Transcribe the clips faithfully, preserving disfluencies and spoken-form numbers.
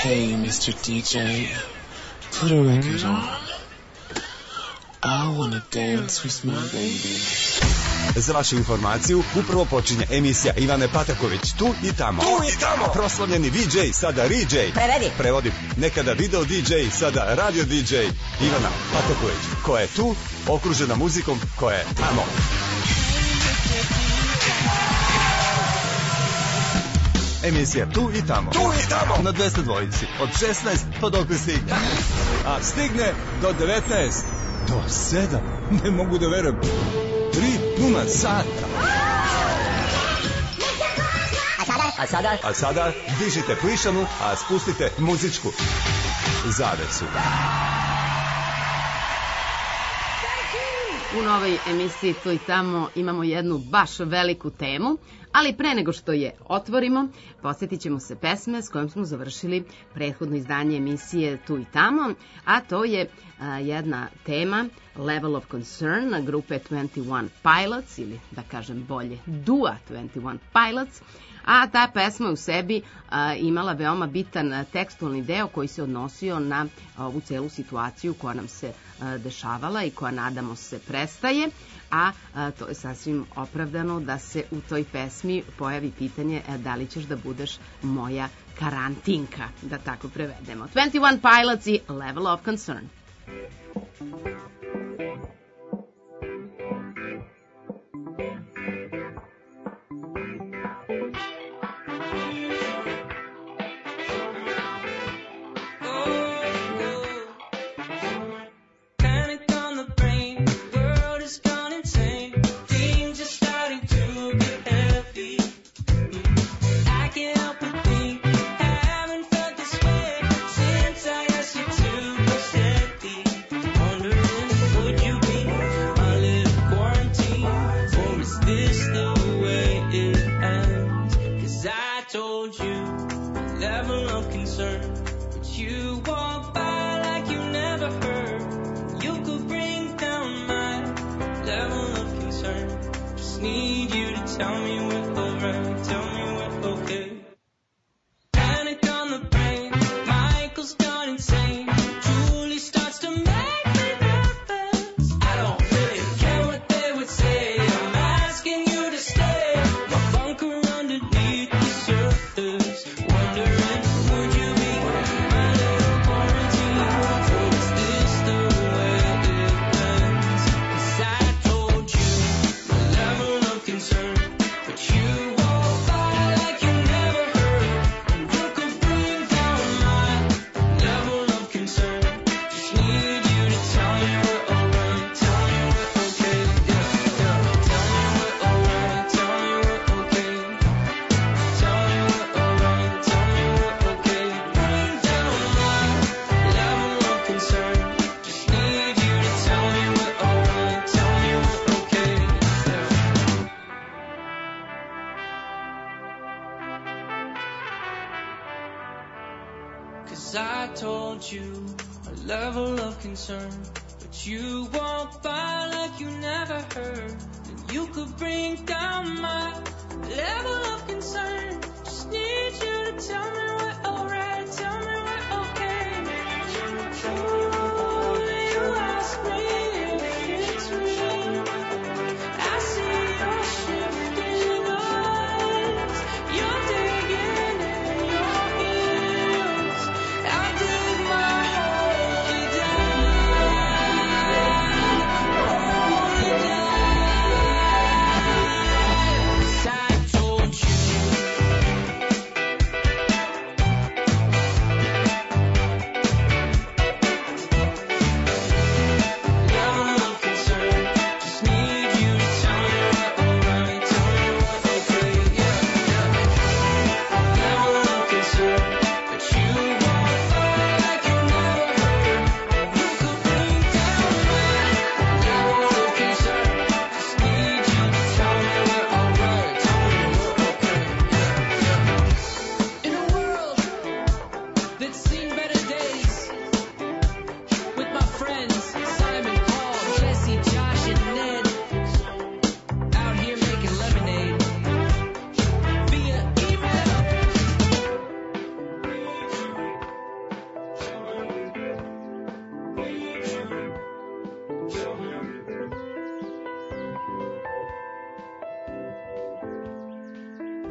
Hey, mister D J, put a record on. I wanna dance with my baby. Za vašu informaciju, upravo počinje emisija Ivane Pataković, tu i tamo. Tu i tamo. Proslavljeni V J, sada R J. Prevedi. Prevodim. Nekada video D J, sada radio D J. Ivana Pataković, koja je tu, okružena muzikom koja je tamo. Emisija Tu i tamo. Tu i tamo. Na dvesta dvojici. Od šesnaest pa dokle stigne. A stigne do devetnaest. Do sedam. Ne mogu da verujem. Tri puna sata. A sada? A sada? A sada dižite plišanu, a spustite muzičku zavesu. U novoj emisiji Tu i tamo imamo jednu baš veliku temu, ali pre nego što je otvorimo, posjetit ćemo se pesme s kojom smo završili prethodno izdanje emisije Tu i tamo, a to je a, jedna tema Level of Concern grupe dvadeset jedan Pilots, ili da kažem bolje Dua dvadeset jedan Pilots, a ta pesma u sebi a, imala veoma bitan tekstualni deo koji se odnosio na ovu celu situaciju koja nam se a, dešavala i koja, nadamo se, prestaje, a, a to je sasvim opravdano da se u toj pesmi pojavi pitanje a, da li ćeš da budeš moja karantinka, da tako prevedemo. dvadeset jedan Pilots i Level of Concern. But you walk by like you never heard, and you could bring down my level of concern. Just need you to tell me we're alright, tell me we're okay. Oh, you ask me if it's real. I see your shifting eyes, you're digging in your heels. I dig my hole down.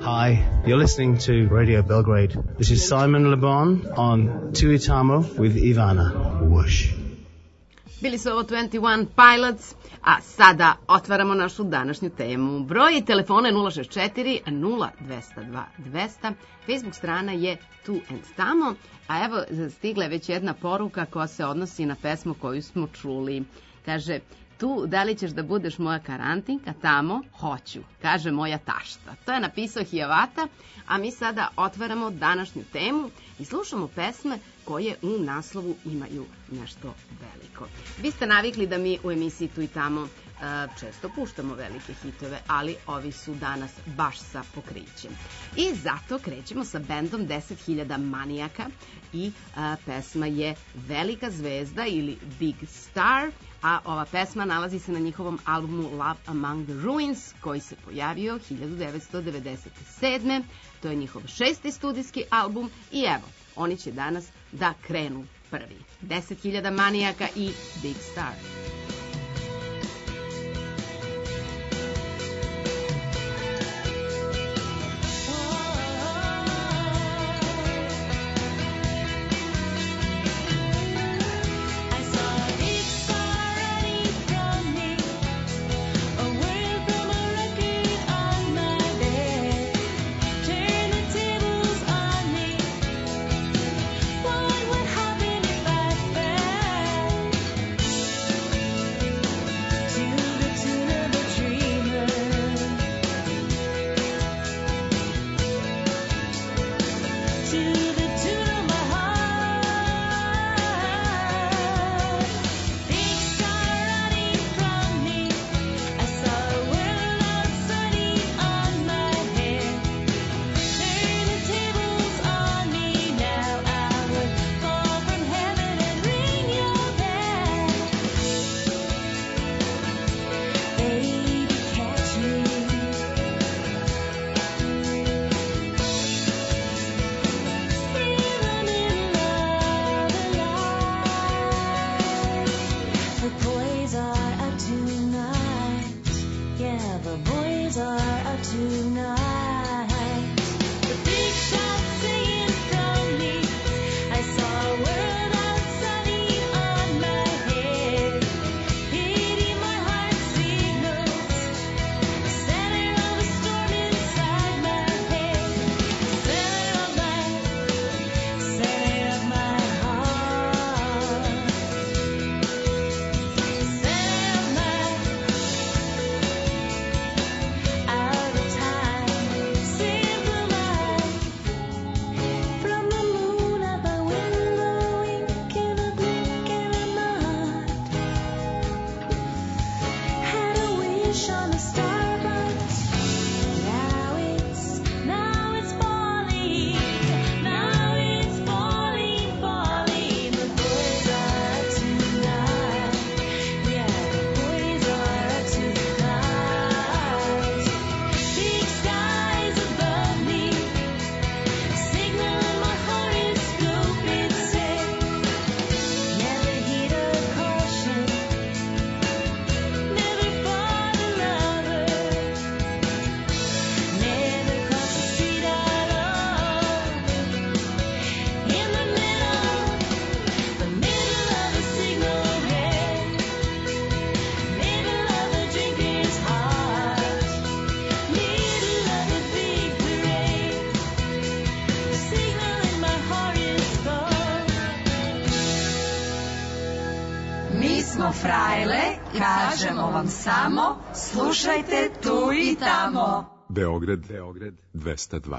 Hi, you're listening to Radio Belgrade. This is Simon Le Bon on Tuitamo with Ivana. Whoosh. Bili su ovo dvadeset jedan Pilots, a sada otvaramo našu današnju temu. Broj telefona je nula šest četiri nula dva zero dva dva zero zero, Facebook strana je Tu and Tamo, a evo stigla je već jedna poruka koja se odnosi na pesmu koju smo čuli. Kaže, tu, da li ćeš da budeš moja karantinka, tamo, hoću, kaže moja tašta. To je napisao Hijavata, a mi sada otvaramo današnju temu i slušamo pesme koje u naslovu imaju nešto veliko. Vi ste navikli da mi u emisiji Tu i Tamo uh, često puštamo velike hitove, ali ovi su danas baš sa pokrićem. I zato krećemo sa bendom deset hiljada manijaka i uh, pesma je Velika zvezda ili Big Star, a ova pesma nalazi se na njihovom albumu Love Among the Ruins, koji se pojavio hiljadu devetsto devedeset sedme. To je njihov šesti studijski album i evo, oni će danas da krenu prvi. deset hiljada manijaka i Big Star. Frajle, kažemo vam samo, slušajte Tu i Tamo. Beograd, Beograd, dvesta dva.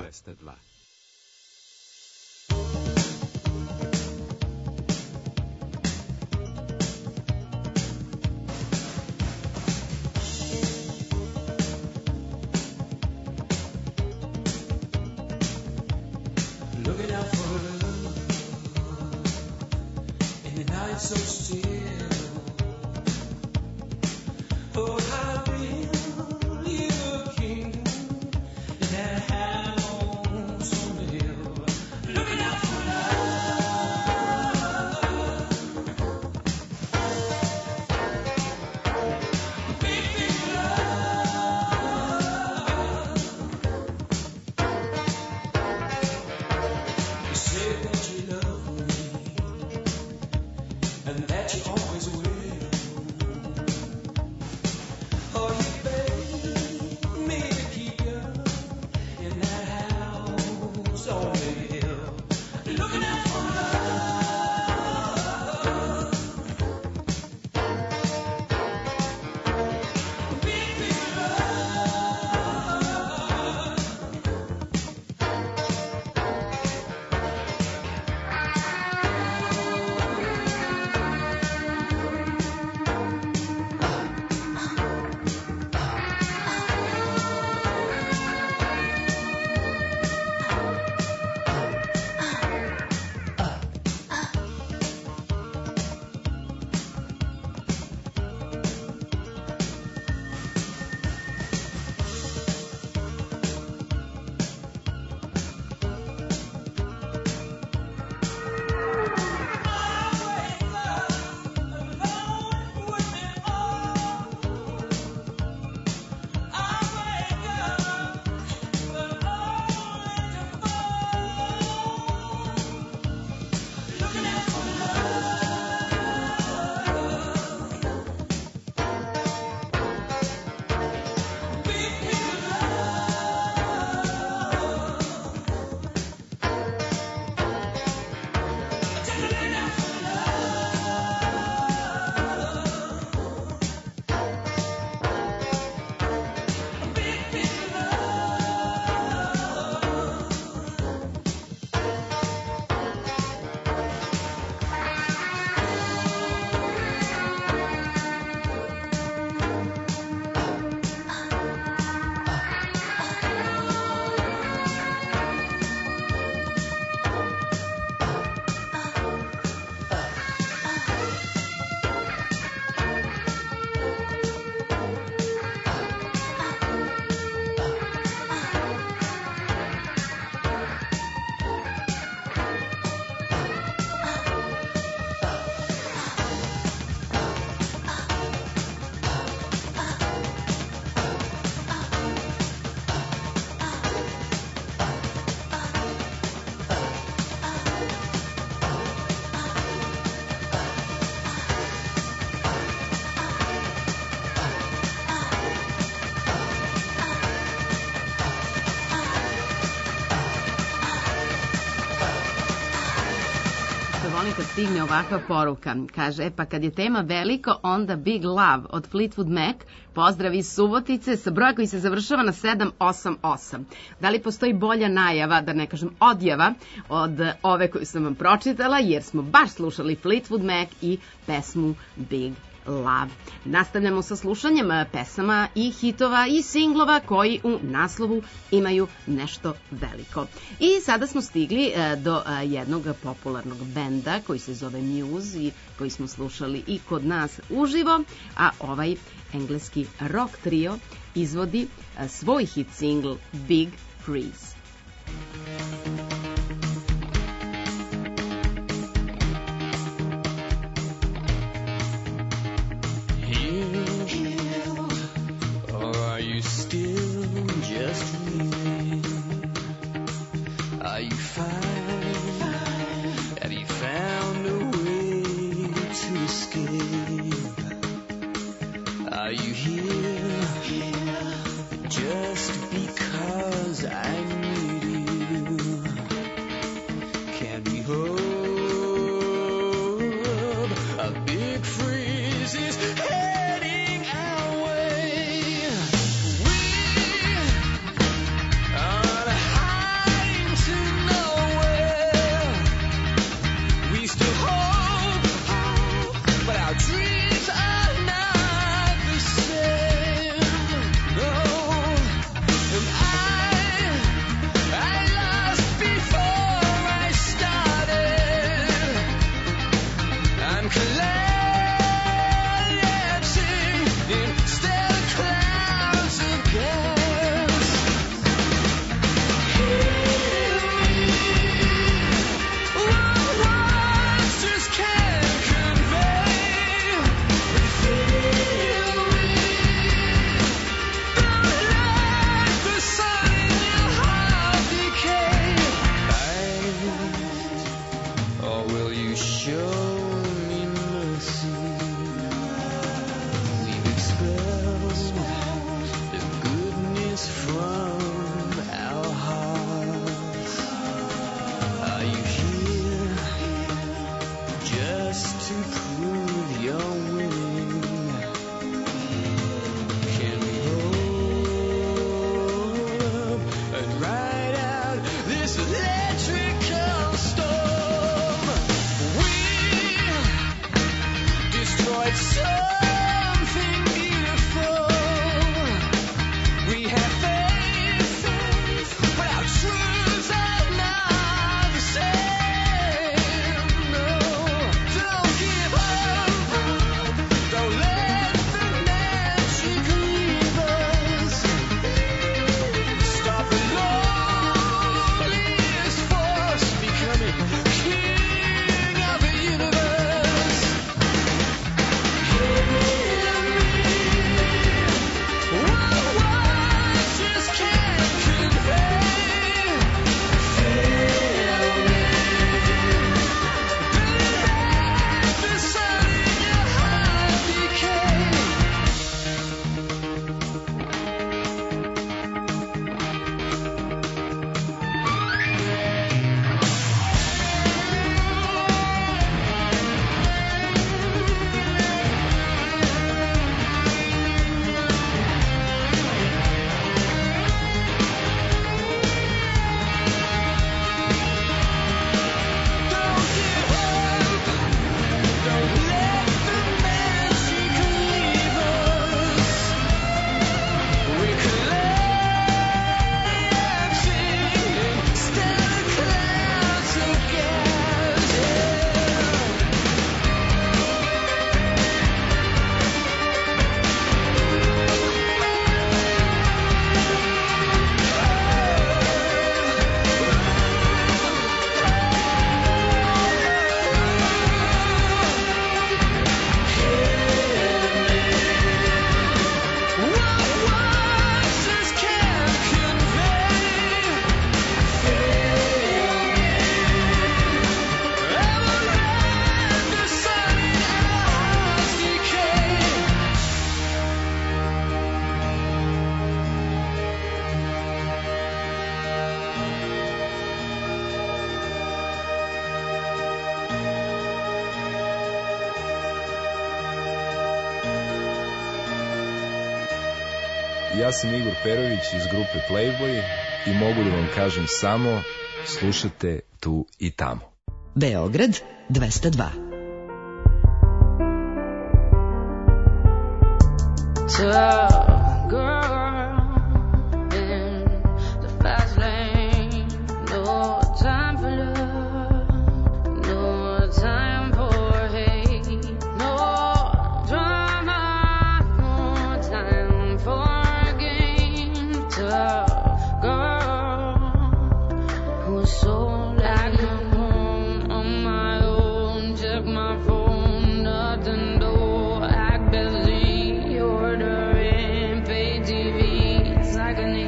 Looking out for love in the night so still. Oh, how real you a king in that house on the hill. Looking out for love, big, big love. volim kad stigne ovakva poruka. Kaže, e pa kad je tema veliko, onda Big Love od Fleetwood Mac, pozdrav iz Subotice, sa broja koji se završava na sedam osam osam. Da li postoji bolja najava, da ne kažem odjava, od ove koju sam vam pročitala, jer smo baš slušali Fleetwood Mac i pesmu Big Love. Nastavljamo sa slušanjem pesama i hitova i singlova koji u naslovu imaju nešto veliko. I sada smo stigli do jednog popularnog benda koji se zove Muse i koji smo slušali i kod nas uživo, a ovaj engleski rock trio izvodi svoj hit single Big Freeze. Electrical storm. We Ja sam Igor Perović iz grupe Playboy i mogu da vam kažem samo slušate tu i tamo. Beograd dvesta dva. Tough girl in the fast lane. No time for love, no time for hate, no drama, no time for a game. Tough girl who's so like I'm home on my own. Check my phone, nothing though. Act busy, ordering, pay T V, it's agony.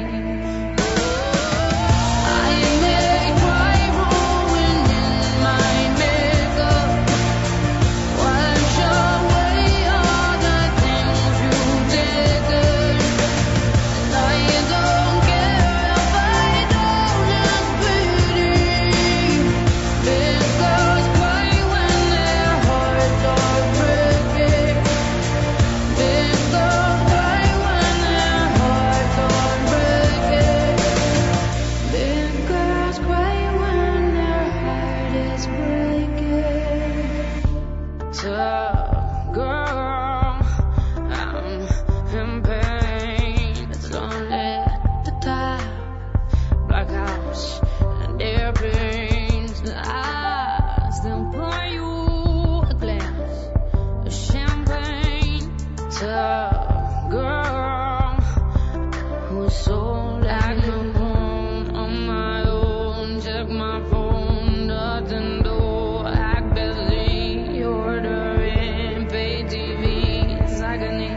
I may cry ruin in my makeup, wash away all the things you've taken, and I don't care if I don't look pretty. Big girls cry when their hearts are breaking. Big girls cry when their hearts are breaking. Big girls cry when their heart is breaking. Tough girl, I'm in pain. It's lonely at the top. Black house and airplanes. I still pour you a glass of champagne. Tough girl who's so like I'm home on my own. Check my phone, nothing though. Act busy, ordering, pay T V, it's agony.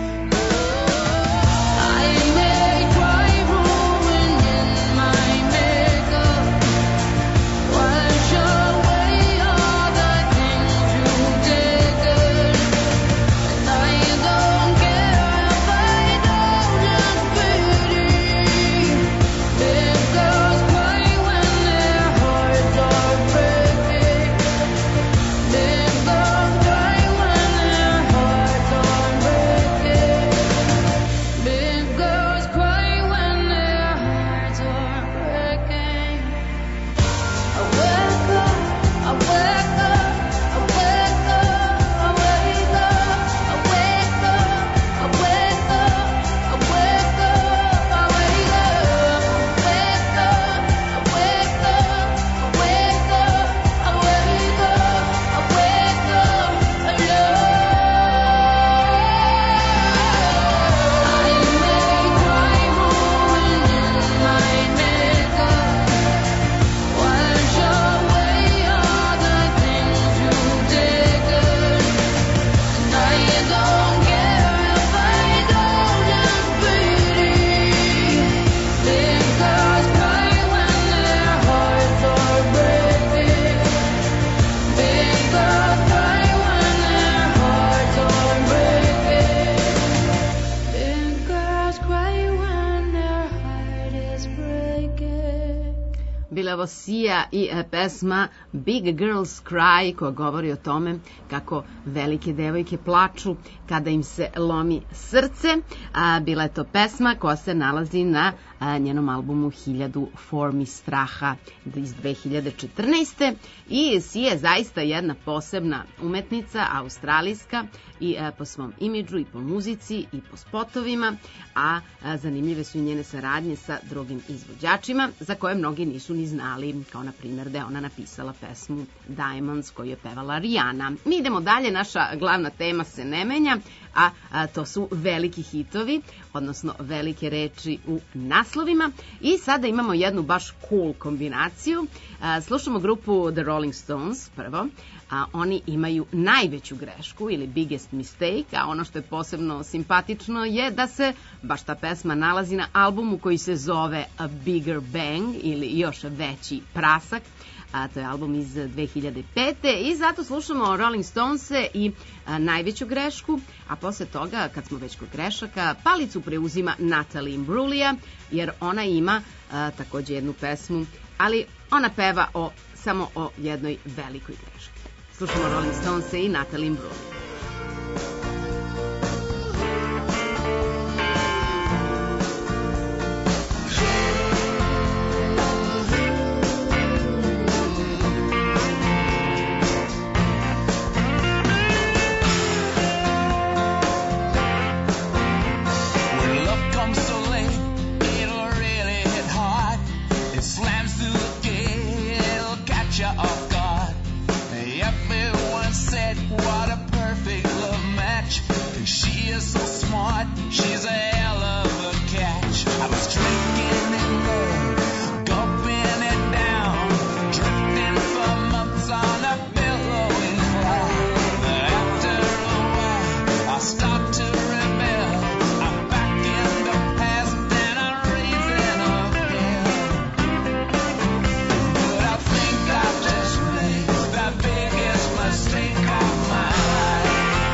I may cry ruin in my makeup, wash away all the things you've taken, and I don't care if I don't look pretty. Big girls cry when their hearts are breaking. Big girls cry when their hearts are breaking. Big girls cry when their hearts are breaking. I wake up, I wake up, I wake up, I wake up, I wake up, I wake up, I wake up, I wake up, wake up, I wake up, I wake up, I wake up, I wake up alone. I may cry ruin in my makeup, wash away all the things you've taken, and I don't care if I don't look pretty. Big girls cry when their hearts are breaking. Big girls cry when their hearts are breaking. Big girls cry when their heart is breaking. Bila ovo Sia i e, pesma Big Girls Cry, koja govori o tome kako velike devojke plaču kada im se lomi srce. A, bila je to pesma koja se nalazi na a, njenom albumu Hiljadu formi straha iz dve hiljade četrnaeste. I Sia je zaista jedna posebna umetnica, australijska, i a, po svom imidžu i po muzici i po spotovima, a, a zanimljive su i njene saradnje sa drugim izvođačima za koje mnogi nisu ni znali, kao na primjer da je ona napisala pesmu Diamonds koju je pevala Rihanna. Mi idemo dalje, naša glavna tema se ne menja, a, a to su veliki hitovi, odnosno velike reči u naslovima, i sada imamo jednu baš cool kombinaciju. A, slušamo grupu The Rolling Stones prvo. A, oni imaju najveću grešku ili biggest mistake, a ono što je posebno simpatično je da se baš ta pesma nalazi na albumu koji se zove A Bigger Bang ili još veći prasak. A, to je album iz dve hiljade pete. i zato slušamo Rolling Stonese i a, najveću grešku, a posle toga, kad smo već kod grešaka, palicu preuzima Natalie Imbruglia, jer ona ima a, takođe jednu pesmu, ali ona peva o, samo o jednoj velikoj greški. Slušamo Rolling Stonese i Natalie Imbruglia. She is so smart, she's a hell of a catch. I was drinking in love, gulping it down, drifting for months on a billowing cloud. After a while, I start to rebel. I'm back in the past and I'm raising up hell. But I think I just made the biggest mistake of my life.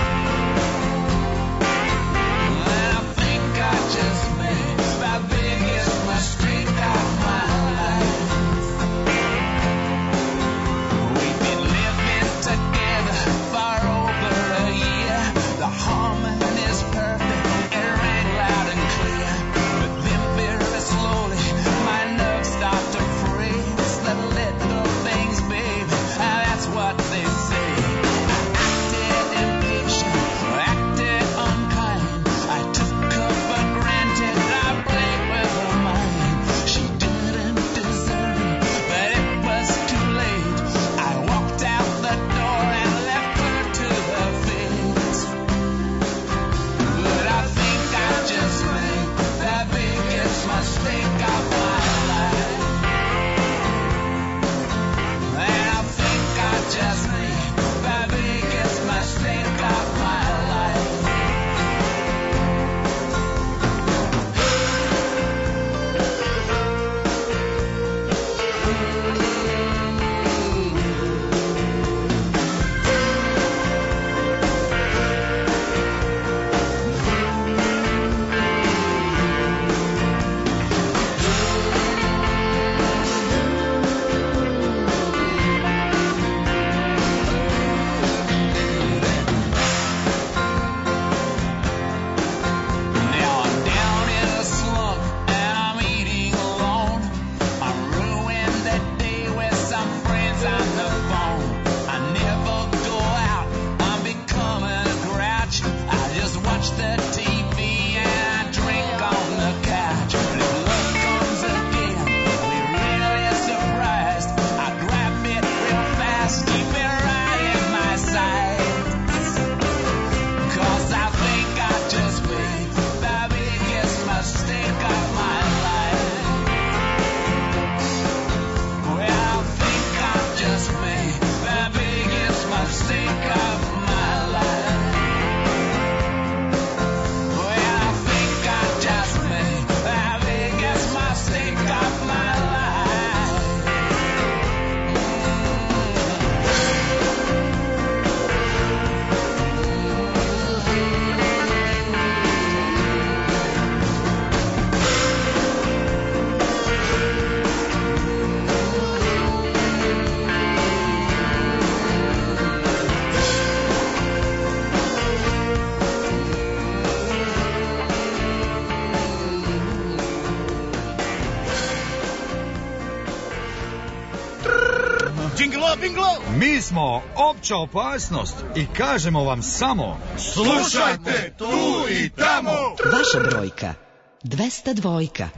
Mi smo opća opasnost i kažemo vam samo slušajte tu i tamo. Vaša brojka dvesta dva.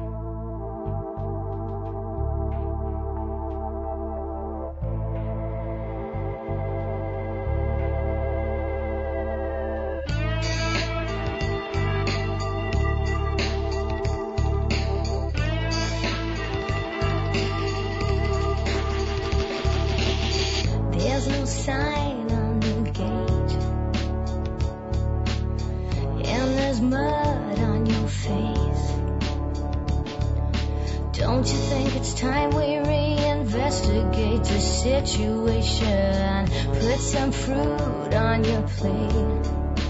Situation, put some fruit on your plate.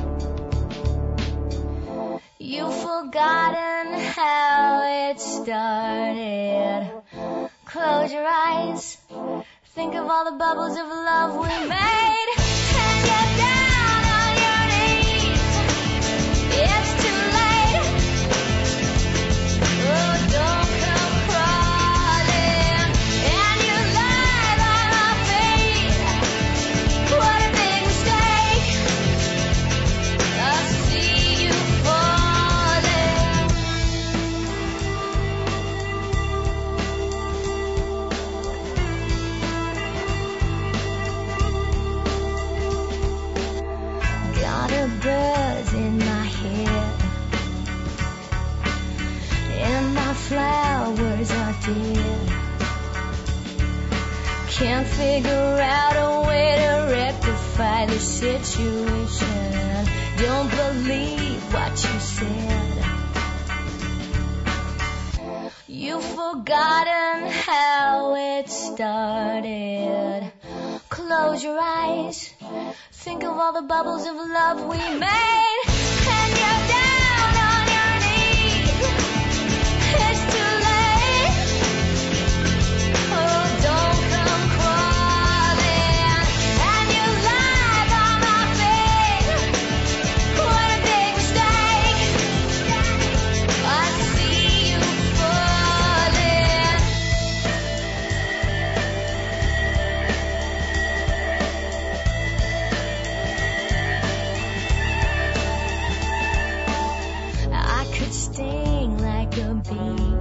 You've forgotten how it started. Close your eyes, think of all the bubbles of love we made, and get down on your knees. It's too late. Oh, don't come crawling, and you lie on our feet. What a big mistake. I see you falling. can't figure out a way to rectify the situation. Don't believe what you said. You've forgotten how it started. Close your eyes. Think of all the bubbles of love we made. And you're down on your knees. It's too late. Oh, don't come crawling. And you lie by my face. What a big mistake. I see you falling. I could sting like a bee.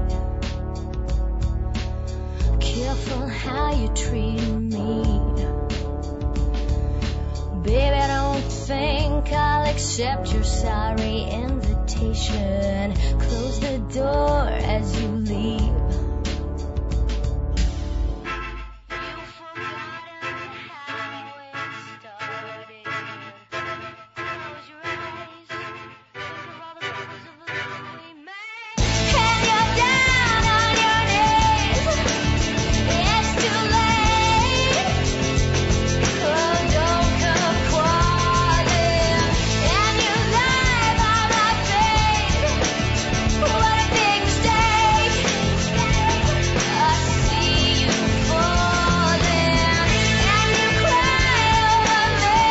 Careful how you treat me. Baby, I don't think I'll accept your sorry invitation. Close the door as you leave. And you're down on your knees. It's too late. Oh, don't come crawling. And you lie by my face. What a big mistake. I see you falling. And you cry over me.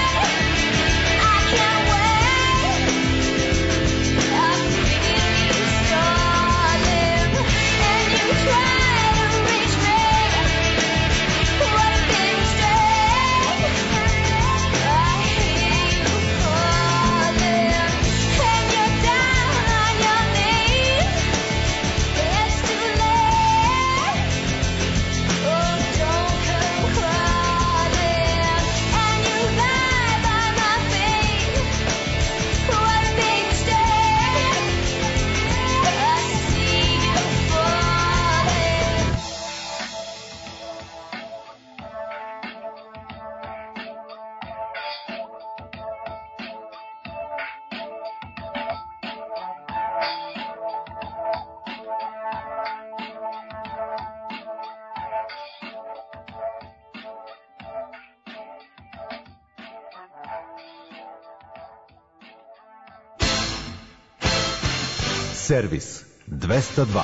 I can't wait. I feel you stalling. And you try to reach me. What a big mistake. I hear you calling. And you're down on your knees. It's too late. Oh, don't come crawling. And you lie by my face. What a big mistake. I see you falling. Servis dvesta dva.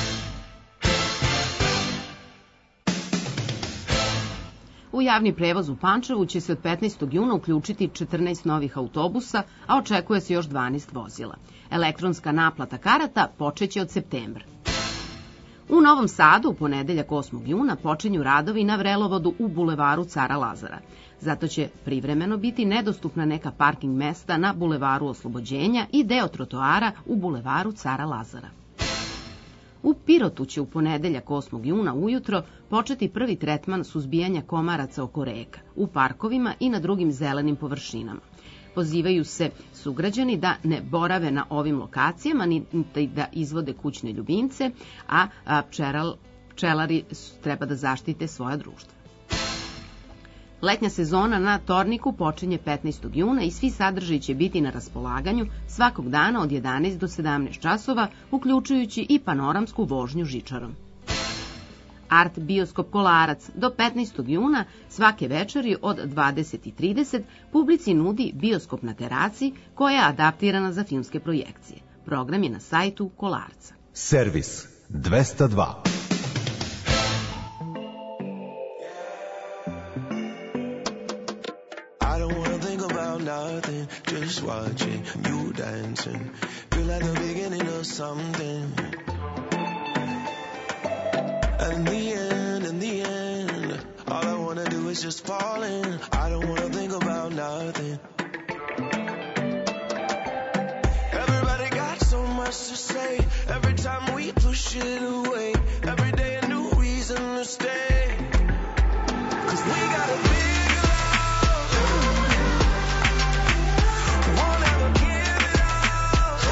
U javni prevoz u Pančevu će se od petnaestog juna uključiti četrnaest novih autobusa, a očekuje se još dvanaest vozila. Elektronska naplata karata počeće od septembra. U Novom Sadu u ponedeljak osmog juna počinju radovi na vrelovodu u bulevaru Cara Lazara. Zato će privremeno biti nedostupna neka parking mesta na bulevaru Oslobođenja i deo trotoara u bulevaru Cara Lazara. U Pirotu će u ponedeljak osmog juna ujutro početi prvi tretman suzbijanja komaraca oko reka, u parkovima i na drugim zelenim površinama. Pozivaju se sugrađani da ne borave na ovim lokacijama, niti da izvode kućne ljubimce, a, a pčeral, pčelari treba da zaštite svoja društva. Letnja sezona na Torniku počinje petnaestog juna i svi sadržaji će biti na raspolaganju svakog dana od jedanaest do sedamnaest časova, uključujući i panoramsku vožnju žičarom. Art bioskop Kolarac do petnaestog juna svake večeri od dvadeset i trideset publici nudi bioskop na teraci koja je adaptirana za filmske projekcije. Program je na sajtu Kolarca. Servis dvesta dva. I don't wanna think about nothing, just watching you dancing. Feel like the beginning of something. And in the end, in the end, all I wanna do is just fall in. I don't wanna think about nothing. Everybody got so much to say. Every time we push it away. Every day a new reason to stay. 'Cause we got a big love. Won't ever give it up.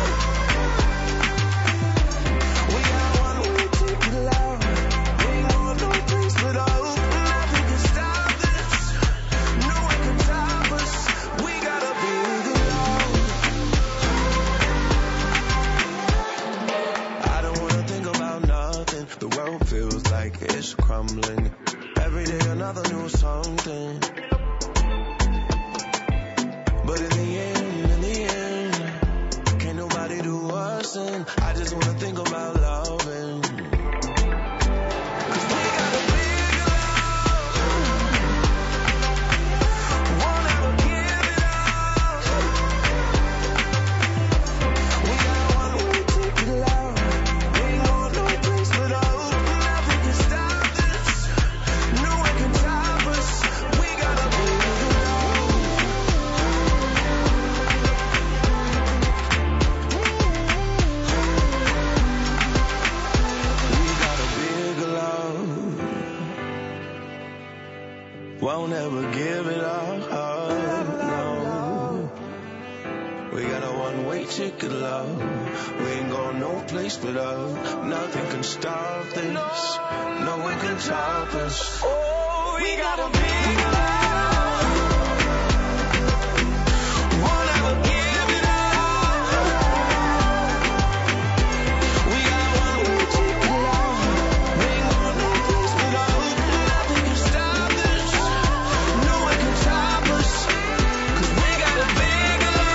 We got one, we take it loud. Ain't going no place without. give it up, no. We got a one-way ticket, love. We ain't going no place but up. Nothing can stop this. No one can top us. Oh, we got a big love. Won't ever give it up. We got a one-way ticket, love. We ain't going no place but up. Nothing can stop this. No one can top us. 'Cause we got a big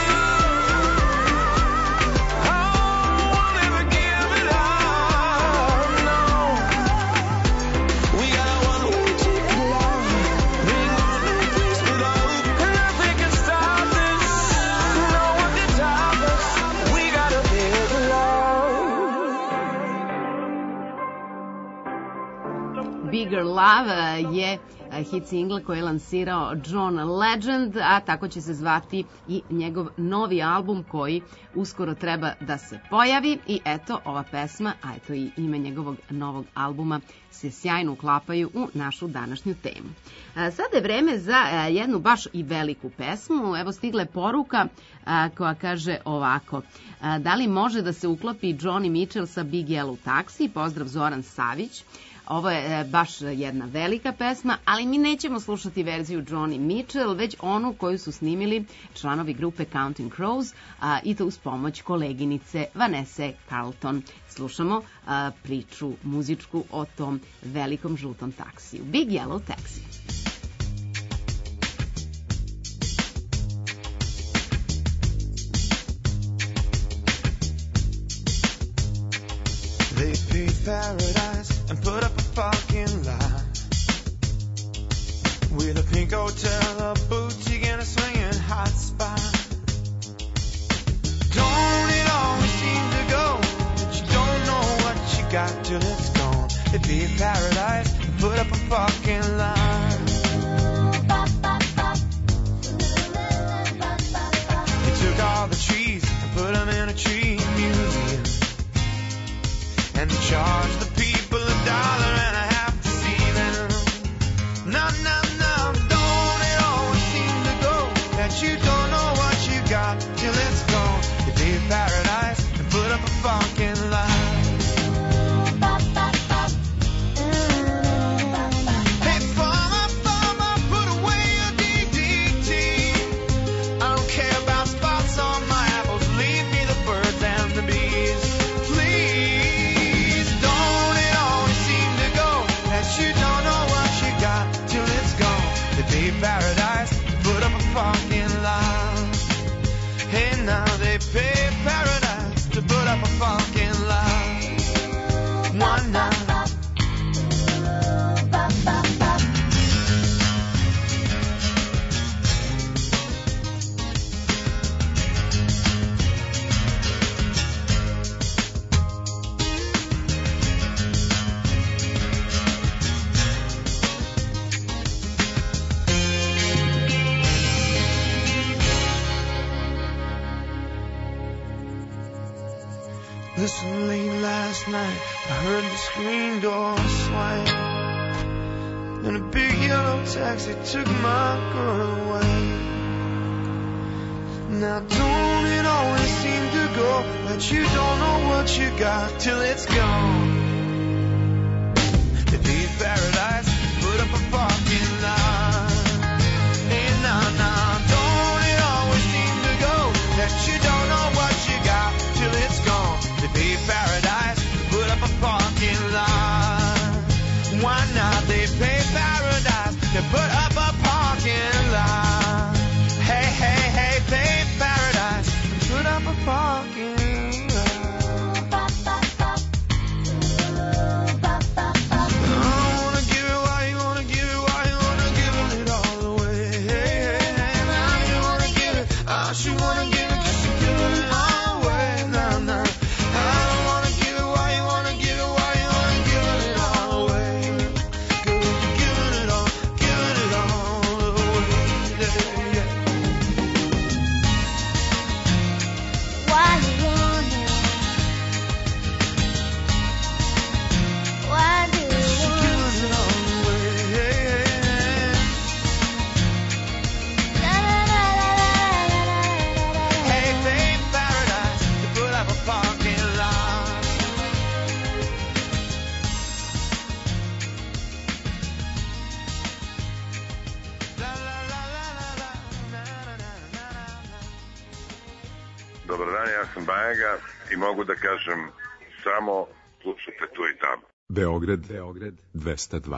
Bigger Love je hit single koji je lansirao John Legend, a tako će se zvati i njegov novi album koji uskoro treba da se pojavi. I eto, ova pesma, a eto i ime njegovog novog albuma se sjajno uklapaju u našu današnju temu. Sada je vreme za jednu baš i veliku pesmu. Evo stigla je poruka koja kaže ovako: da li može da se uklopi Johnny Mitchell sa Big Yellow Taxi? Pozdrav, Zoran Savić. Ovo je baš jedna velika pesma, ali mi nećemo slušati verziju Johnny Mitchell, već onu koju su snimili članovi grupe Counting Crows, a, i to uz pomoć koleginice Vanesse Carlton. Slušamo a, priču muzičku o tom velikom žutom taksiju. Big Yellow Taxi. They paved paradise and put up a fucking lie with a pink hotel, a boutique, and a swinging hot spot. Don't it always seem to go that you don't know what you got till it's gone? They paved paradise and put up a fucking lie. They took all the trees and put them in a tree museum. And charge the people a dollar and a half to see them. No, no, no, don't it always seem to go that you don't know what you got till it's gone? You pay paradise and put up a fucking lie. Hey, farmer, farmer, put away your D D T. I don't care about spots on my apples. Leave me the birds and the bees. You don't know what you got till it's gone. They pay paradise, put up a fucking lie. Hey, now they pay paradise to put up a fucking lie. One night. Listen, late last night, I heard the screen door swing, and a big yellow taxi took my girl away. Now don't it always seem to go that you don't know what you got till it's gone? They leave paradise, put up a fucking lie. Hey, nah, nah, don't it always seem to go that you don't know what you got till it's gone? They pay paradise, put up a parking lot. Why not? They pay paradise, they put up a parking lot. Hey, hey, hey, pay paradise, put up a parking lot. I wanna Dobar dan, ja sam Bajaga i mogu da kažem samo slušajte tu i tamo. Beograd, Beograd, dvesta dva.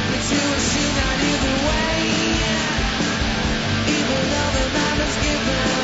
Even though the man is given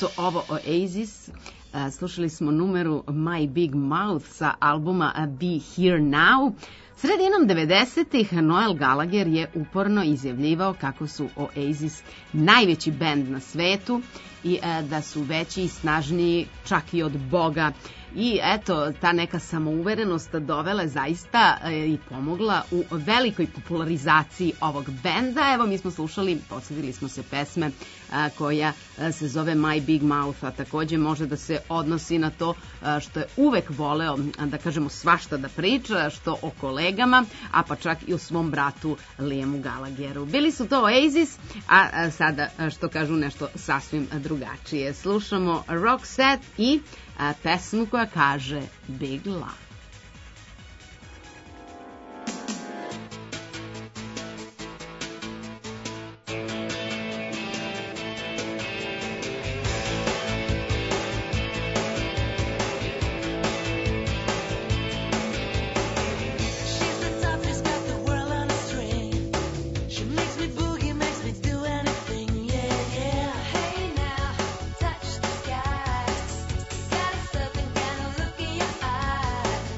su ovo Oasis. Slušali smo numeru My Big Mouth sa albuma Be Here Now. Sredinom devedesetih Noel Gallagher je uporno izjavljivao kako su Oasis najveći bend na svetu i da su veći i snažniji čak i od Boga. I eto, ta neka samouverenost dovela je zaista i pomogla u velikoj popularizaciji ovog benda. Evo, mi smo slušali, podsjetili smo se pesme koja se zove My Big Mouth, a takođe može da se odnosi na to što je uvek voleo, da kažemo, svašta da priča, što o kolegama, a pa čak i o svom bratu Liamu Gallagheru. Bili su to Oasis, a sada, što kažu, nešto sasvim drugačije. Slušamo Roxette i pesmu koja kaže Big Love. Touch the sky, got a certain kind of look in your eyes.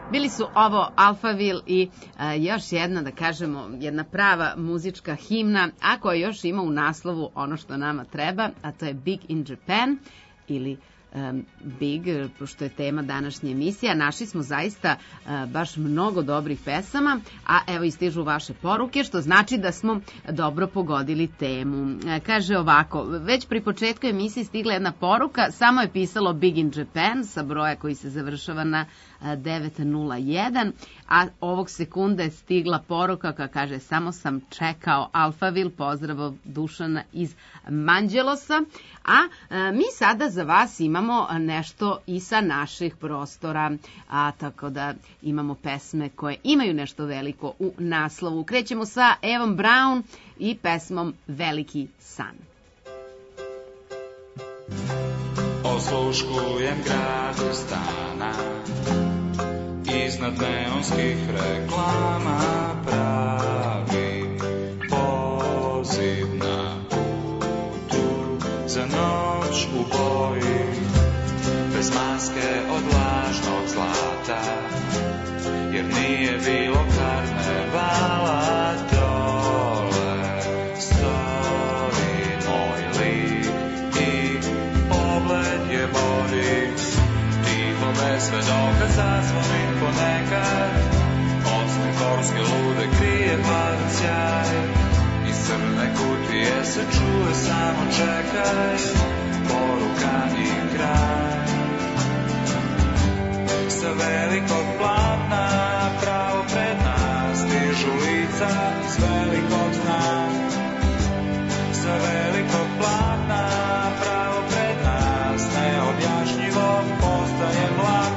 Bili su ovo Alphaville i a, još jedna, da kažemo, jedna prava muzička himna, a koja još ima u naslovu ono što nama treba, a to je Big in Japan ili um, Big, pošto je tema današnje emisije. Našli smo zaista uh, baš mnogo dobrih pesama, a evo i stižu vaše poruke, što znači da smo dobro pogodili temu. Uh, kaže ovako, već pri početku emisije stigla jedna poruka, samo je pisalo Big in Japan sa broja koji se završava na devet nula jedan, a ovog sekunda je stigla poruka koja kaže samo sam čekao Alphaville, pozdrav od Dušana iz Manđelosa, a, a mi sada za vas imamo nešto i sa naših prostora, a tako da imamo pesme koje imaju nešto veliko u naslovu. Krećemo sa Evom Brown i pesmom Veliki san. Osluškujem gradu stana, iznad neonskih reklama pravi poziv na putu za noć u boji, bez maske od lažnog zlata, jer nije bilo karnevala dole. Stoji moj lik i pogled je boli, tiho bez svedoka zazvonim ponekad, osmi gorske lude krije hladan sjaj, iz crne kutije se čuje samo čekaj, poruka i kraj. Sa velikog platna pravo pred nas stižu lica iz velikog sna. Sa velikog platna pravo pred nas neobjašnjivo postaje mlak.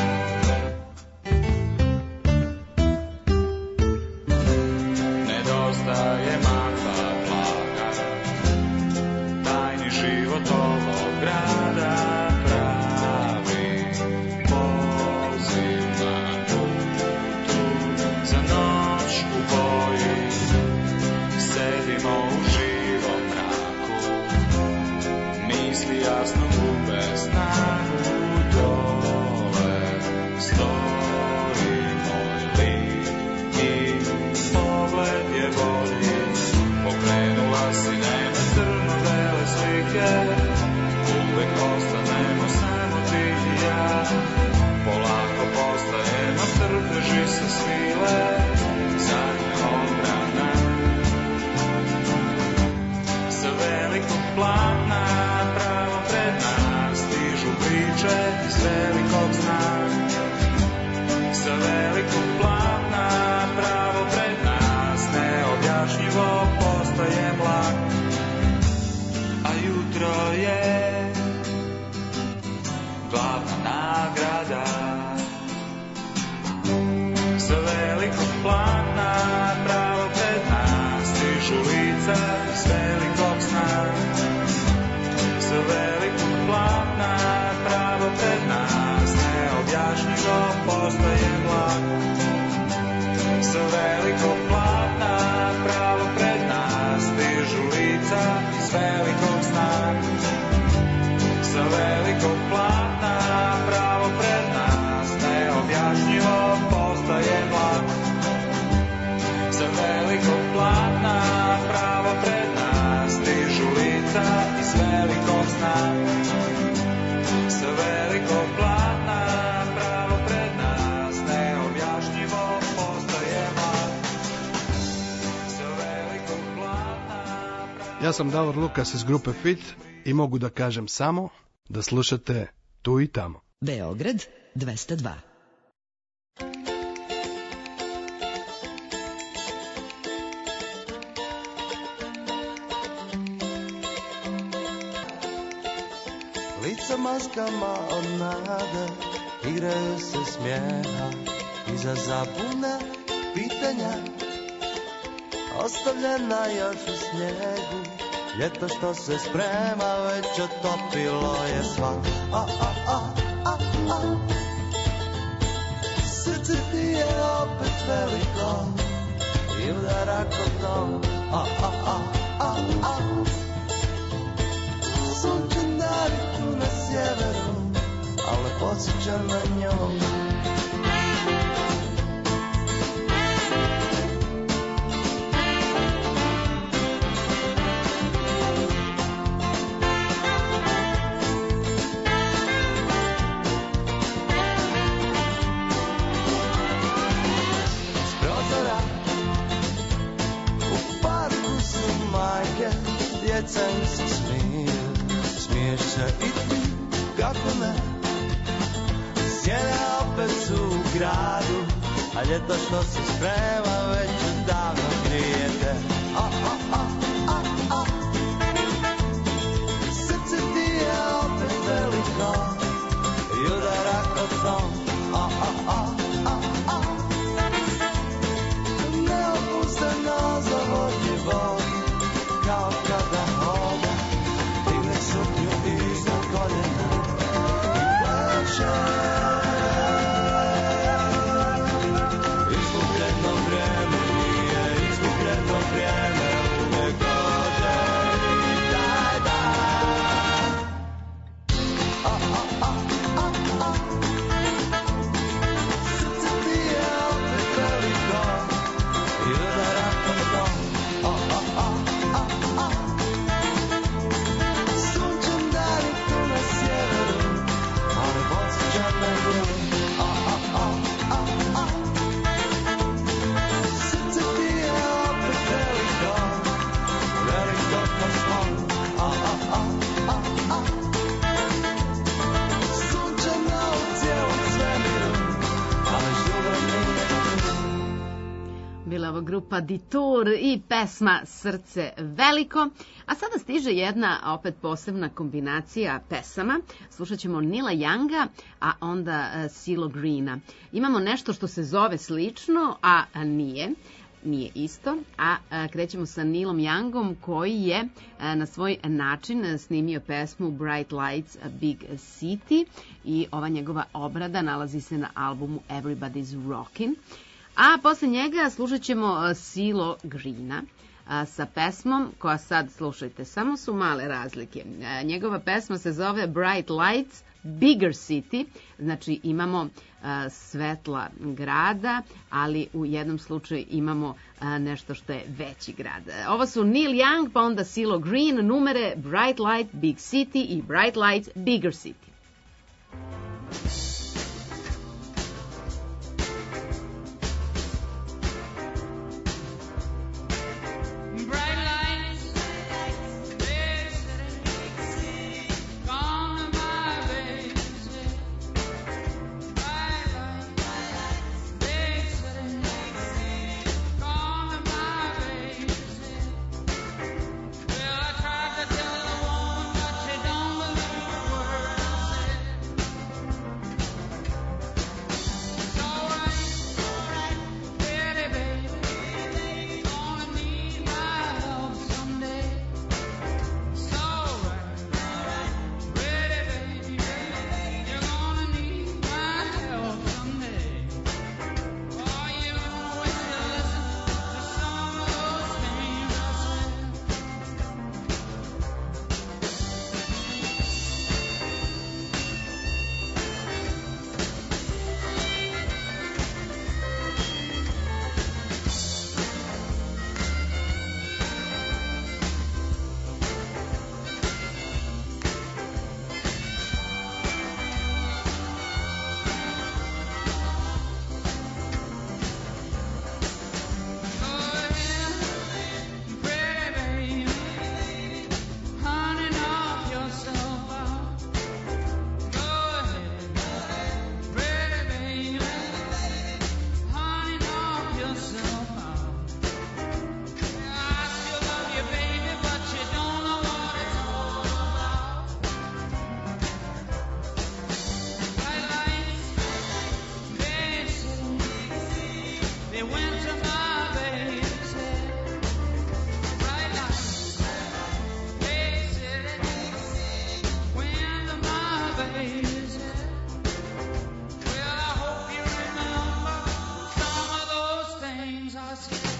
Nedostaje makva blaga, tajni život ovog grada pravi poziv na putu za noć u boji. Sedimo u živom mraku, misli jasno gube snagu dole. Stoji moj lik i pogled je bolji, pokrenula si nema crno-bele slike, uvek ostanemo samo ti i ja, polako postajemo crteži sa svile, zadnja obrana. Sa velikog plana pravo pred nas stižu priče iz velikog sna. Sa velikog plana pravo pred nas neobjašnjivo postaje mlak. A jutro je glavna nagrada. Sa velikog plana pravo pred nas stižu lica iz velikog sna. Sa velikog plana pravo pred nas neobjašnjivo postaje mlak. Sa velikog plana pravo pred nas stižu lica iz velikog sna. Sa velikog plana pravo pred nas neobjašnjivo postaje mlak. Sa velikog plana pravo pred nas stižu lica iz velikog sna. Sa velikog plana pravo pred nas neobjašnjivo postaje mlak. Sa velikog plana pravo... Ja sam Davor Lukas iz grupe Fit i mogu da kažem samo da slušate Tu i tamo. Beograd dvesta dva. Lica maskama od nade, igraju se smijeha, iza zabune pitanja, ostavljena još u snijegu. Ljeto što se sprema već otopilo je sva. A, a, a, a, a. Srce ti je opet veliko i udara kod dom. A, a, a, a, a. Sunčan dan tu na sjeveru, ali podsjeća na njom. se i ti, kako ne. Sjene opet su u gradu, a ljeto što se sprema već odavno grijete. A, a, a, a, a. Srce ti je opet veliko i udara ko ton. A, a, a, a, a. Neopušteno zavodljivo, kao kada hoda, digne suknju iznad koljena i plače. Izgubljeno vrijeme nije, izgubljeno vrijeme uvijek dođe i taj dan. A, a, a, a, a. Srce ti je opet veliko i udara ko ton. A, a, a, a, a. Sunčan dan je tu na sjeveru, ali podsjeća na jug. A, a, a, a, a. Srce ti je opet veliko, veliko ko slon. A, a, a, a, a. Sunčano u cijelom svemiru, ali žuga nije tu. Bila ovo grupa Detour i pesma Srce veliko. A sada stiže jedna opet posebna kombinacija pesama. Slušat ćemo Nila Younga, a onda uh, Silo Greena. Imamo nešto što se zove slično, a a nije. Nije isto, a, a krećemo sa Nilom Youngom koji je a, na svoj način snimio pesmu Bright Lights, a Big City i ova njegova obrada nalazi se na albumu Everybody's Rockin'. A posle njega slušat ćemo Silo Greena a, sa pesmom koja sad, slušajte, samo su male razlike. A, njegova pesma se zove Bright Lights, Bigger City, znači imamo a, svetla grada, ali u jednom slučaju imamo a, nešto što je veći grad. Ovo su Neil Young, pa onda Silo Green, numere Bright Light, Big City i Bright Lights, Bigger City. Bright lights, big city, come to my big city. Bright lights, big city, come to my big city. Well, I tried to tell the woman, but she don't believe a word I said. It's alright, pretty baby, gonna need my help someday. It's alright, pretty baby, you're gonna need my help someday. Oh, you wish you listened to some of those things I said. Pretty baby, honey, knock yourself out. Go ahead, pretty baby, honey, knock yourself out. I still love you, baby, but you don't know what it's all about. Bright lights, big city, they went to my baby's head. Bright lights, big city, went to my baby's head. Well, I hope you remember some of those things I said.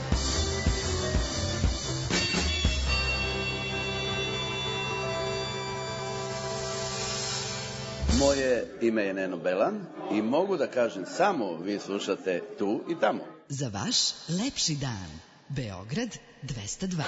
Moje ime je Neno Belan i mogu da kažem samo vi slušate tu i tamo. Za vaš lepši dan. Beograd dvesta dva.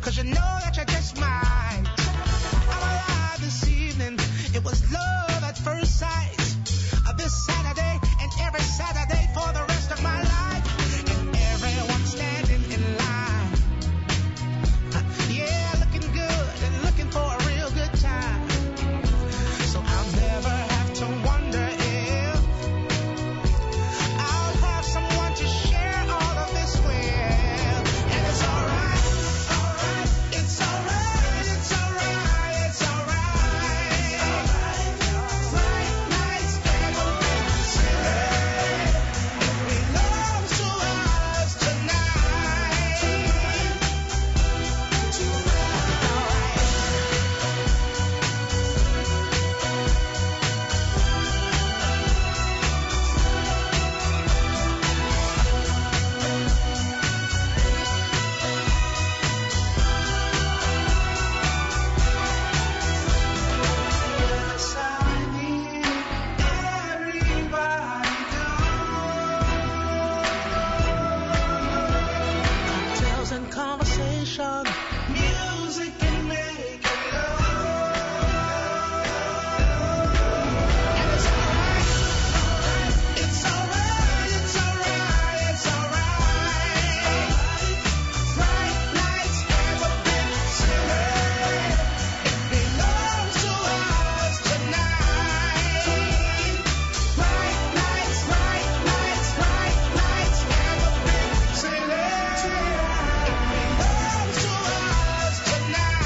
'cause you know that you're just mine. I'm alive this evening. It was love at first sight. Uh, this Saturday and every Saturday for the rest of my life. And everyone standing in line. Uh, yeah, looking good and looking for a real good time. So I'll never have to wonder if I'll have someone to share all of this with. And it's alright, alright, it's alright, it's alright, it's alright. Bright nights never been silly. It belongs to us tonight. Yes, I need everybody cocktails and conversation, music and making love. And it's alright, it's alright, it's alright, it's alright. Bright nights never been silly. It belongs to us tonight. Bright nights, bright nights, bright nights never been silly. It belongs to us tonight.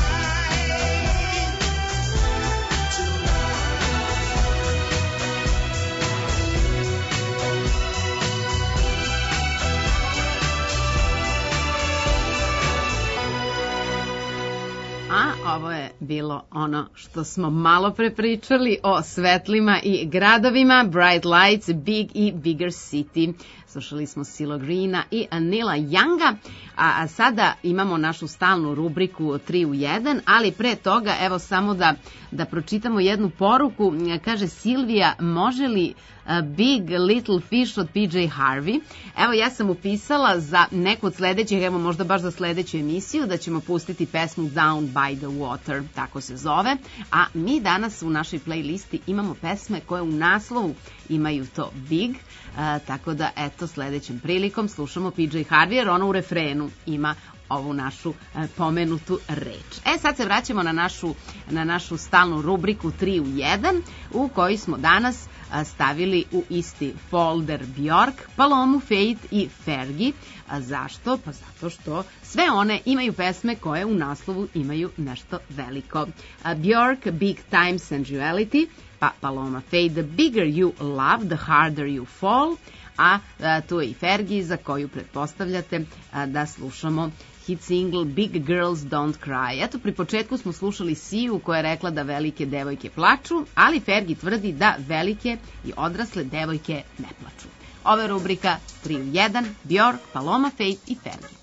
A ovo je bilo ono što smo malo prepričali o svetlima i gradovima, Bright Lights, Big i Bigger City. Slušali smo Silo Greena i Neila Younga, a, a sada imamo našu stalnu rubriku tri u jedan, ali pre toga evo samo da, da pročitamo jednu poruku. Kaže Silvija, može li uh, Big Little Fish od P J Harvey? Evo ja sam upisala za neku od sledećih, evo možda baš za sledeću emisiju, da ćemo pustiti pesmu Down by the Water, tako se zove, a mi danas u našoj playlisti imamo pesme koje u naslovu imaju to Big, uh, tako da eto sledećem prilikom slušamo P J Harvey jer ona u refrenu ima ovu našu e, pomenutu reč. E sad se vraćamo na našu, na našu stalnu rubriku tri u jedan u kojoj smo danas a, stavili u isti folder Bjork, Palomu, Faith i Fergie. A zašto? Pa zato što sve one imaju pesme koje u naslovu imaju nešto veliko. A, Bjork, Big Time Sensuality, pa Paloma Faith, The Bigger You Love, The Harder You Fall, a, a tu je i Fergie za koju pretpostavljate a, da slušamo hit single Big Girls Don't Cry. Eto, pri početku smo slušali Siju koja je rekla da velike devojke plaču, ali Fergie tvrdi da velike i odrasle devojke ne plaču. Ova je rubrika tri u jedan, Bjork, Paloma Faith i Fergie.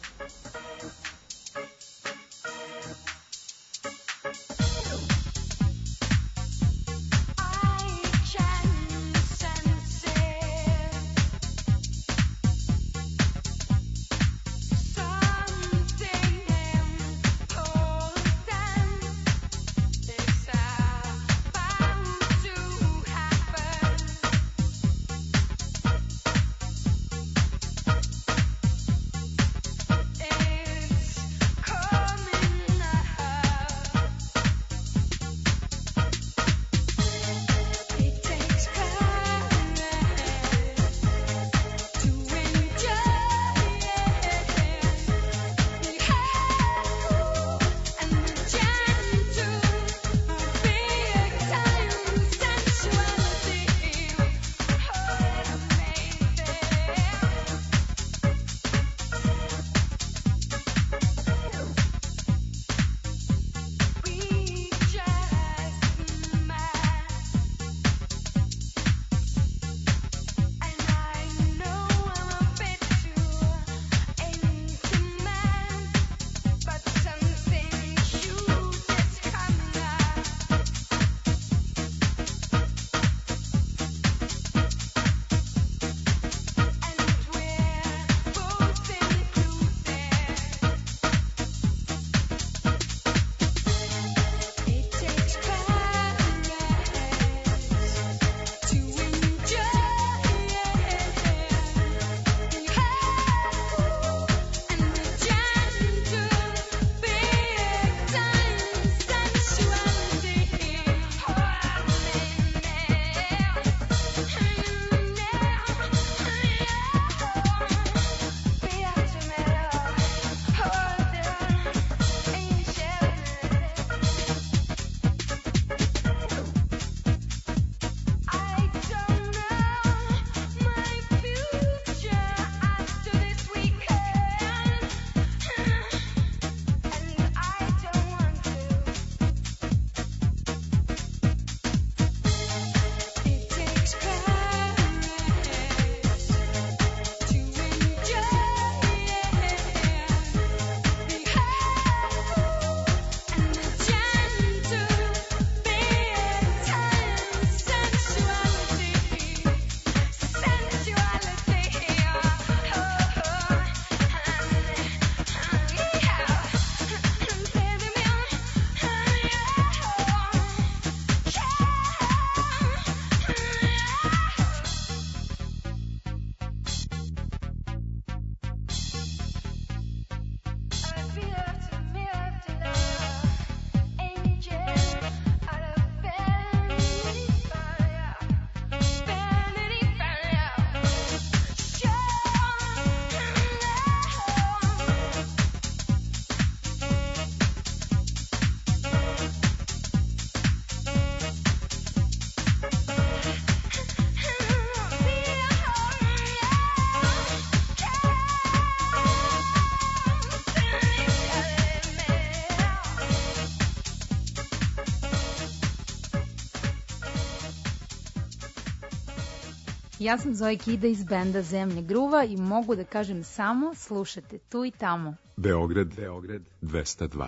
Thank Ja sam Zoe Kida iz benda Zemlje gruva i mogu da kažem samo slušate tu i tamo. Beograd, Beograd dvesta dva.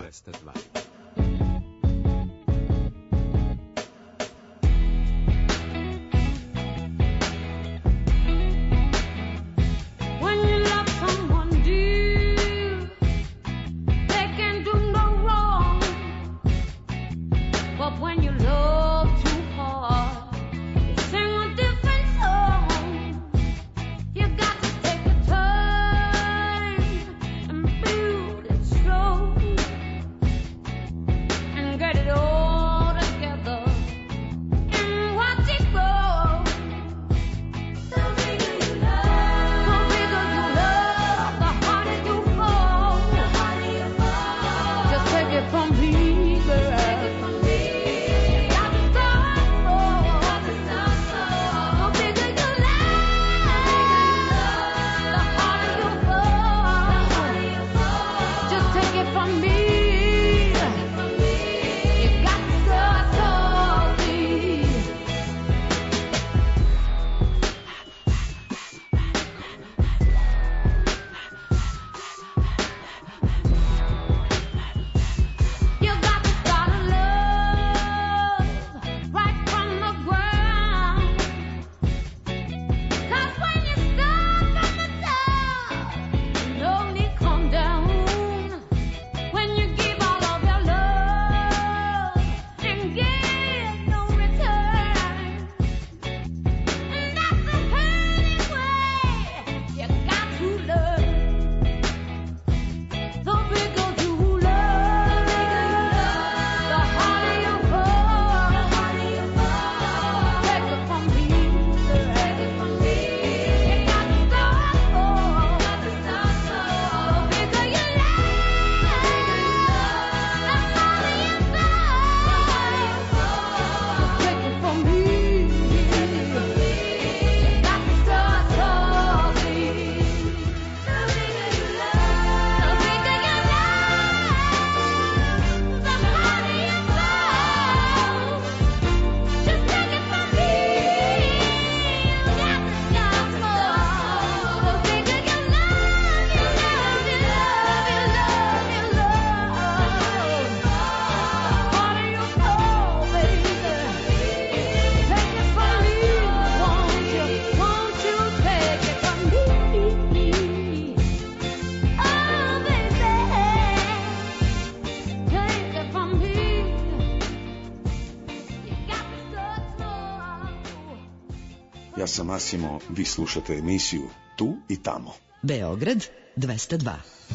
Ja sam Masimo, vi slušate emisiju Tu i tamo. Beograd dvesta dva.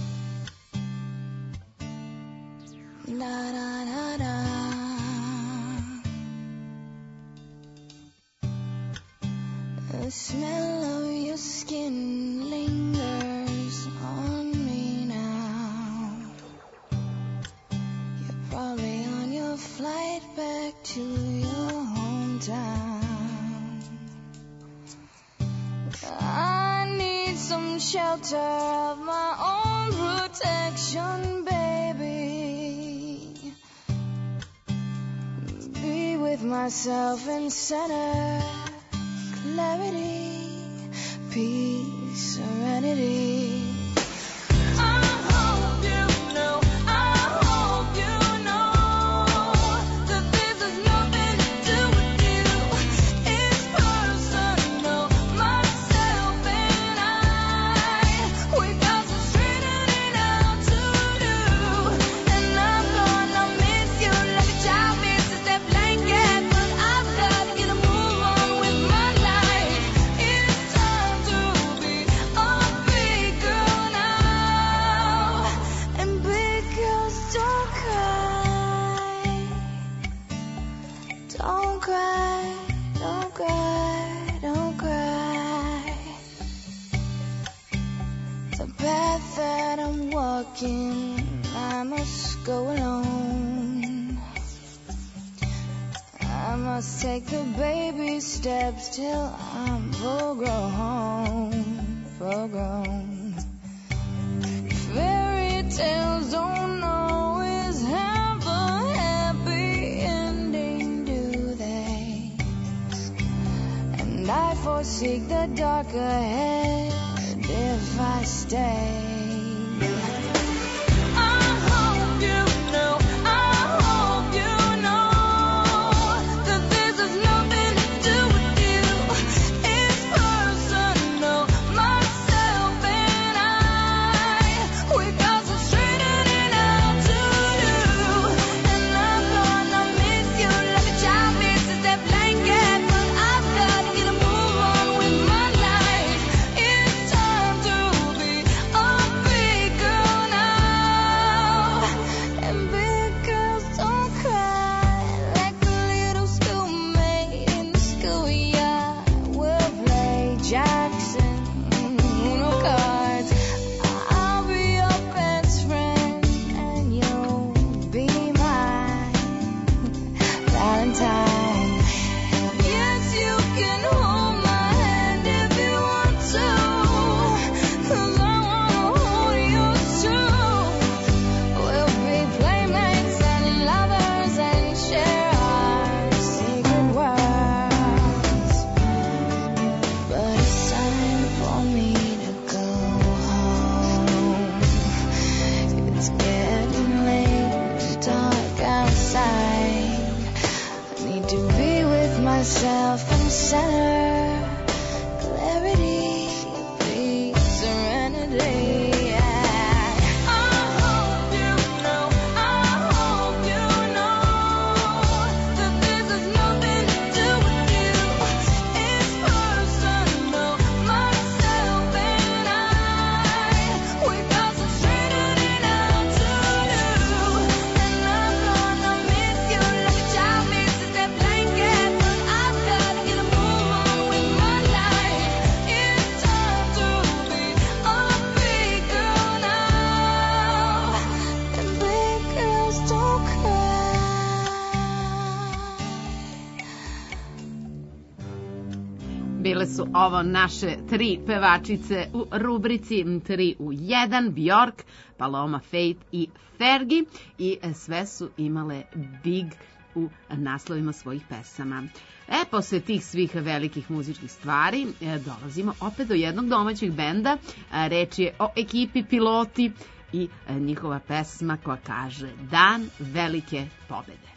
Da, da, da, da. The smell of your skin lingers on me now. You're probably on your flight back to your hometown. I need some shelter of my own protection, baby. Be with myself in center, clarity, peace, serenity. I must go alone. I must take the baby steps till I'm full grown, full grown. Fairy tales don't always have a happy ending, do they? And I forsake the dark ahead if I stay. Myself in center, clarity, peace, serenity. Bile su ovo naše tri pevačice u rubrici tri u jedan, Bjork, Paloma Faith i Fergie, i sve su imale Big u naslovima svojih pesama. E, posle tih svih velikih muzičkih stvari dolazimo opet do jednog domaćeg benda. Reč je o ekipi Piloti i njihova pesma koja kaže Dan velike pobede.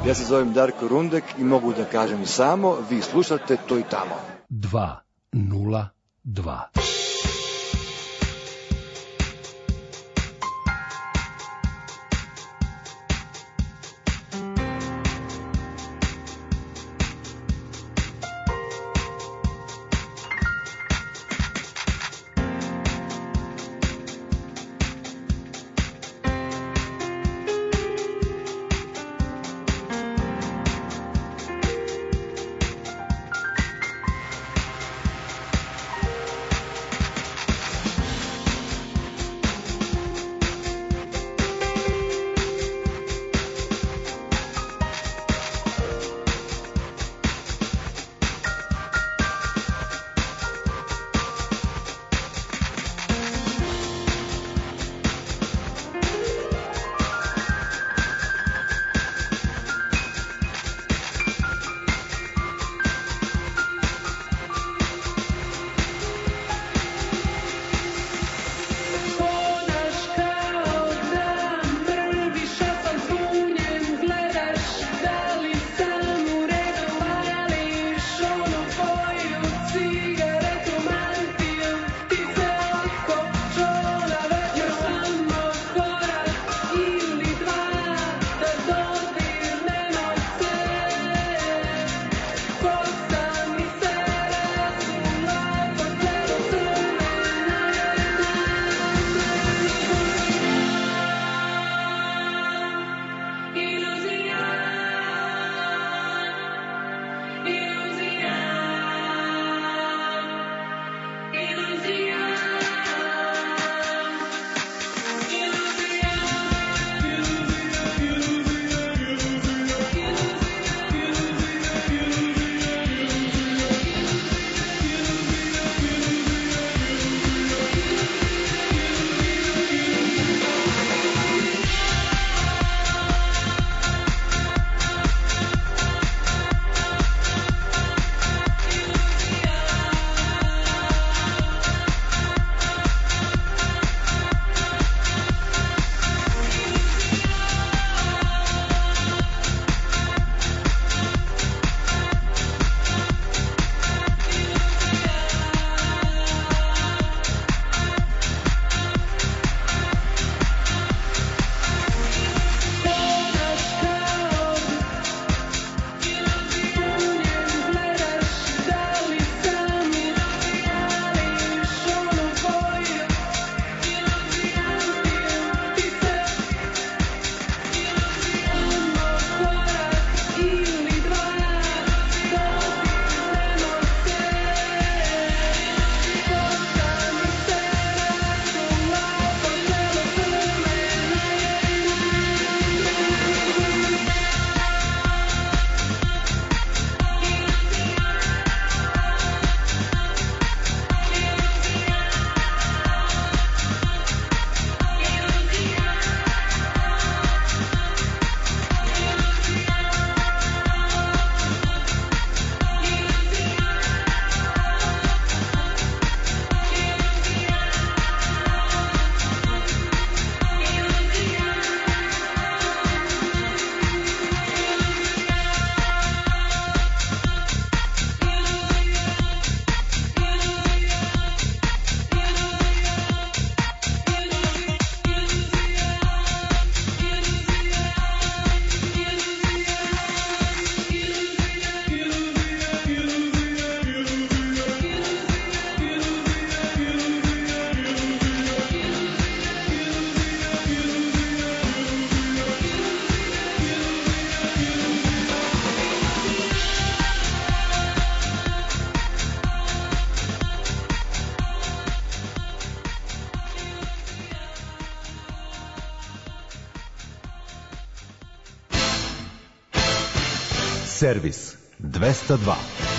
Ja se zovem Darko Rundek i mogu da kažem i samo, vi slušate Tu i Tamo. dva nula dva. Servis dvesta dva.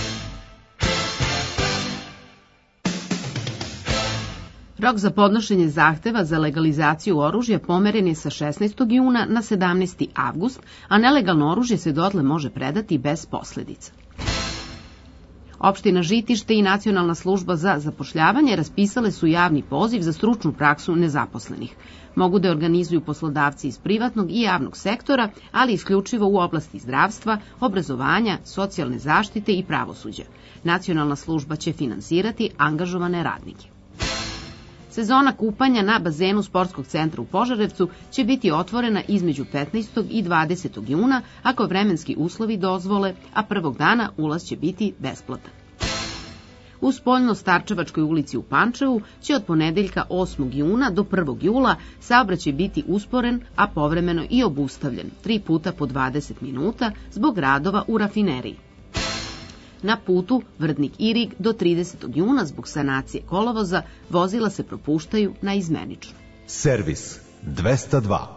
Rok za podnošenje zahteva za legalizaciju oružja pomeren je sa šesnaestog juna na sedamnaesti avgust, a nelegalno oružje se dotle može predati bez posledica. Opština Žitište i Nacionalna služba za zapošljavanje raspisale su javni poziv za stručnu praksu nezaposlenih. Mogu da organizuju poslodavci iz privatnog i javnog sektora, ali isključivo u oblasti zdravstva, obrazovanja, socijalne zaštite i pravosuđa. Nacionalna služba će finansirati angažovane radnike. Sezona kupanja na bazenu Sportskog centra u Požarevcu će biti otvorena između petnaestog i dvadesetog juna, ako vremenski uslovi dozvole, a prvog dana ulaz će biti besplatan. U Spoljno-Starčevačkoj ulici u Pančevu će od ponedeljka osmog juna do prvog jula saobraćaj biti usporen, a povremeno i obustavljen, tri puta po dvadeset minuta, zbog radova u rafineriji. Na putu Vrdnik-Irig do tridesetog juna zbog sanacije kolovoza vozila se propuštaju na izmenično. Servis dvesta dva.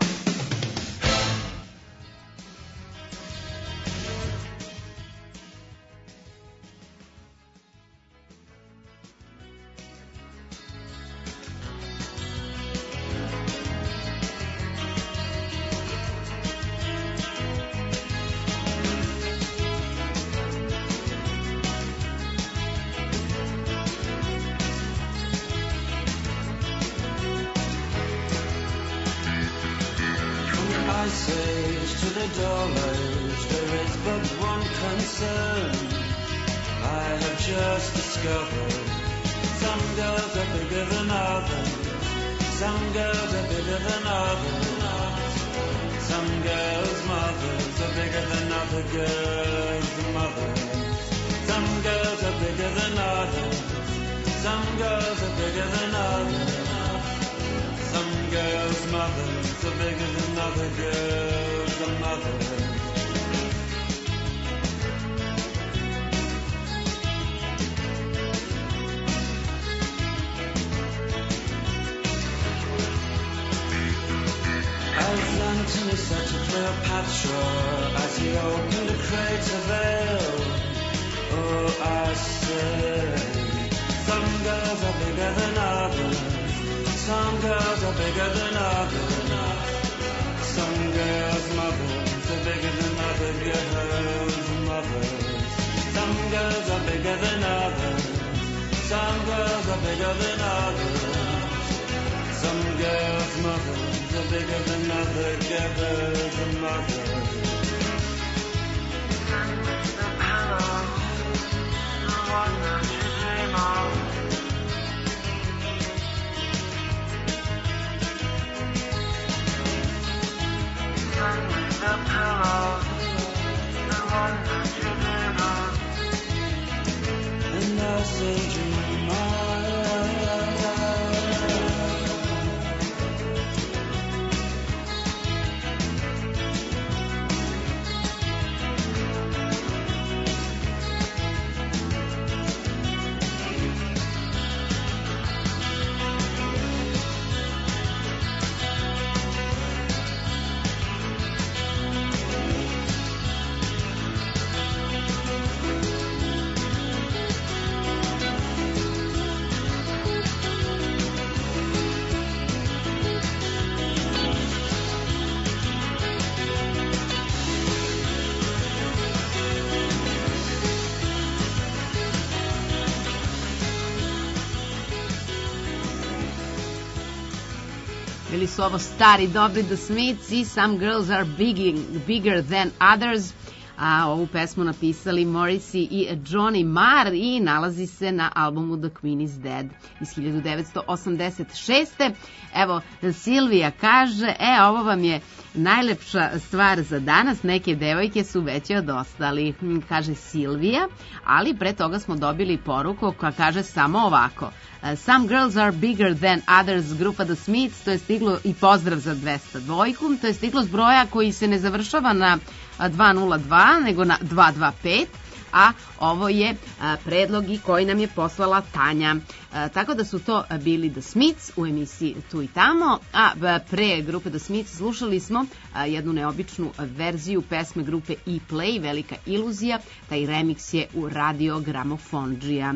Bili su ovo stari, dobri The Smiths i Some Girls Are Big, Bigger Than Others, a ovu pesmu napisali Morrissey i Johnny Marr i nalazi se na albumu The Queen is Dead iz hiljadu devetsto osamdeset šeste. Evo, Silvija kaže, e, ovo vam je najlepša stvar za danas, neke devojke su veće od ostalih, kaže Silvija, ali pre toga smo dobili poruku koja kaže samo ovako. Some Girls Are Bigger Than Others, grupa The Smiths, to je stiglo i pozdrav za dvesta dva, to je stiglo s broja koji se ne završava na dva nula dva, nego na dva dva pet, a ovo je predlog i koji nam je poslala Tanja. Tako da su to bili The Smiths u emisiji Tu i tamo, a pre grupe The Smiths slušali smo jednu neobičnu verziju pesme grupe E-Play, Velika iluzija, taj remix je u Radio Gramofondžija.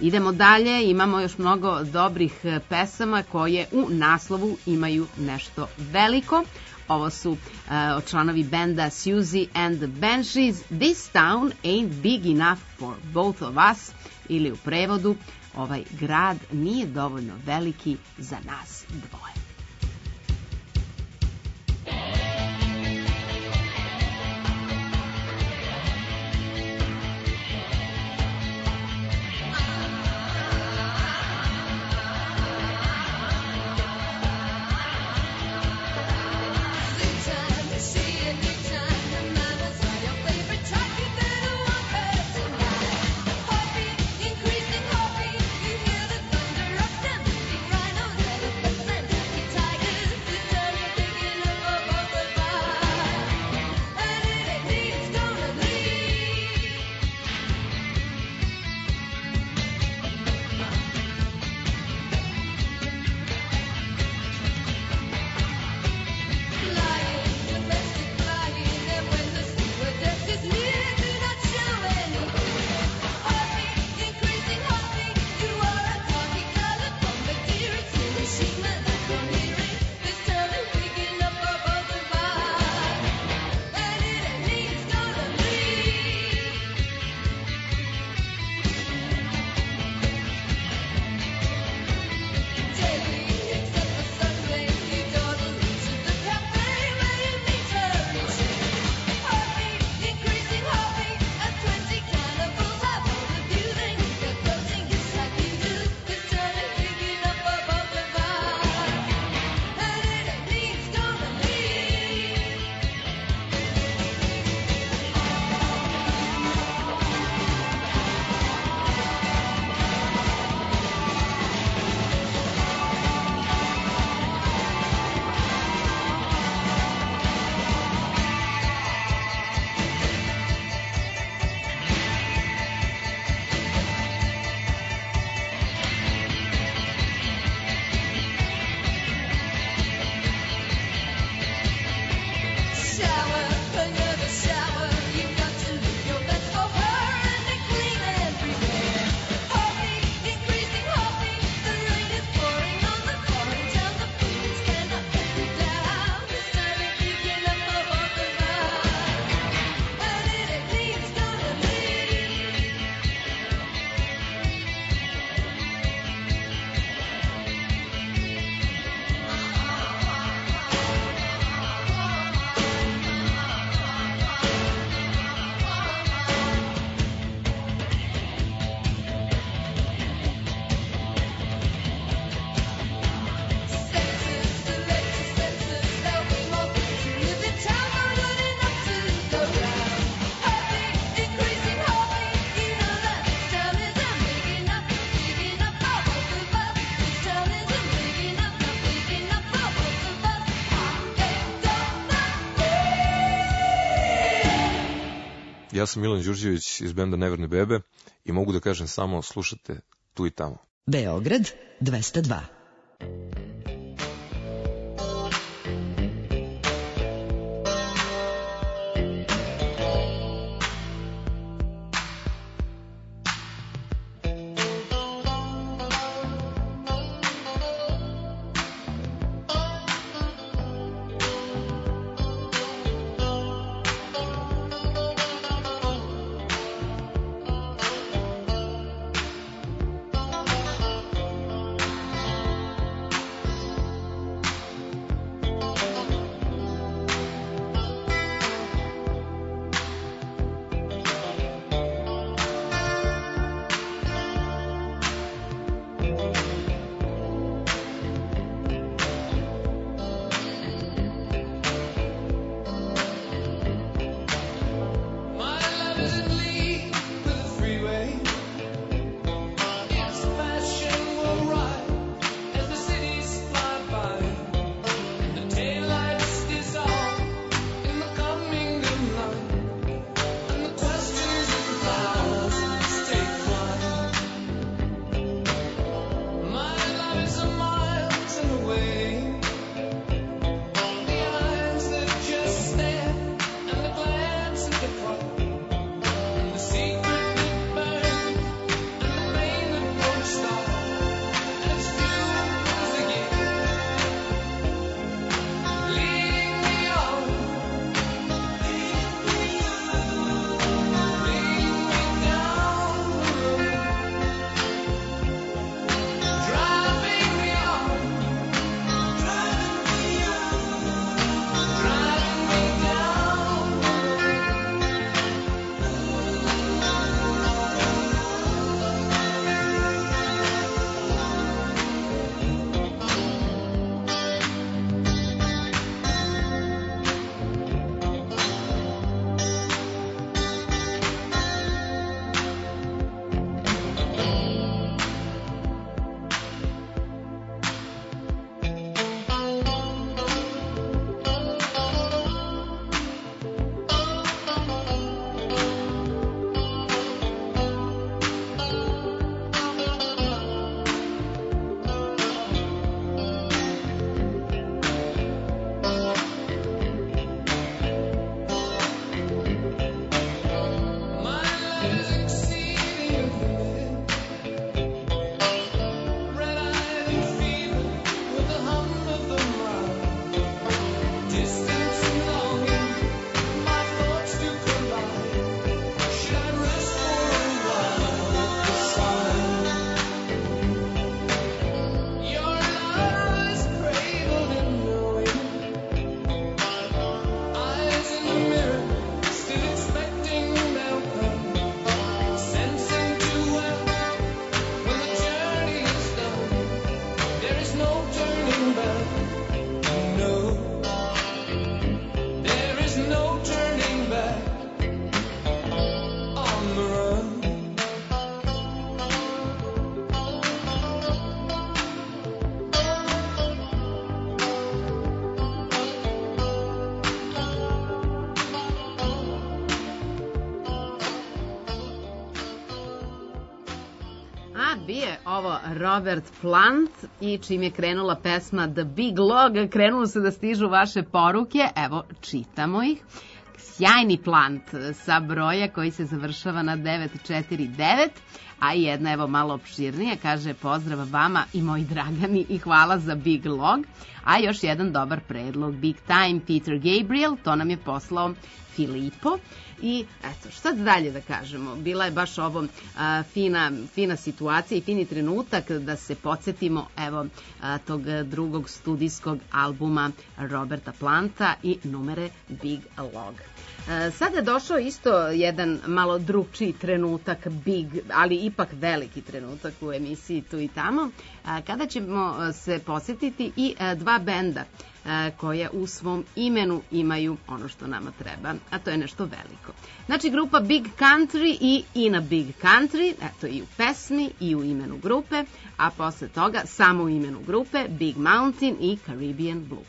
Idemo dalje, imamo još mnogo dobrih pesama koje u naslovu imaju nešto veliko. Ovo su uh, članovi benda Susie and the Banshees. This town ain't big enough for both of us, ili u prevodu, ovaj grad nije dovoljno veliki za nas dvoje. Ja sam Milan Đurđević iz benda Neverne bebe i mogu da kažem samo slušate tu i tamo. Beograd dvesta dva. Thank je ovo Robert Plant i čim je krenula pesma The Big Log, krenulo se da stižu vaše poruke, evo čitamo ih. Sjajni Plant sa broja koji se završava na devet četiri devet, a jedna evo malo opširnije, kaže pozdrav vama i moji dragani i hvala za Big Log, a još jedan dobar predlog, Big Time Peter Gabriel, to nam je poslao Filipo. I eto, šta dalje da kažemo, bila je baš ovo a, fina, fina situacija i fini trenutak da se podsjetimo evo a, tog drugog studijskog albuma Roberta Planta i numere Big Log. E, sada je došao isto jedan malo drugčiji trenutak, big, ali ipak veliki trenutak u emisiji Tu i tamo, a, kada ćemo se podsjetiti i a, dva benda koje u svom imenu imaju ono što nama treba, a to je nešto veliko. Znači grupa Big Country i In a Big Country, eto i u pesmi i u imenu grupe, a posle toga samo u imenu grupe Big Mountain i Caribbean Blue.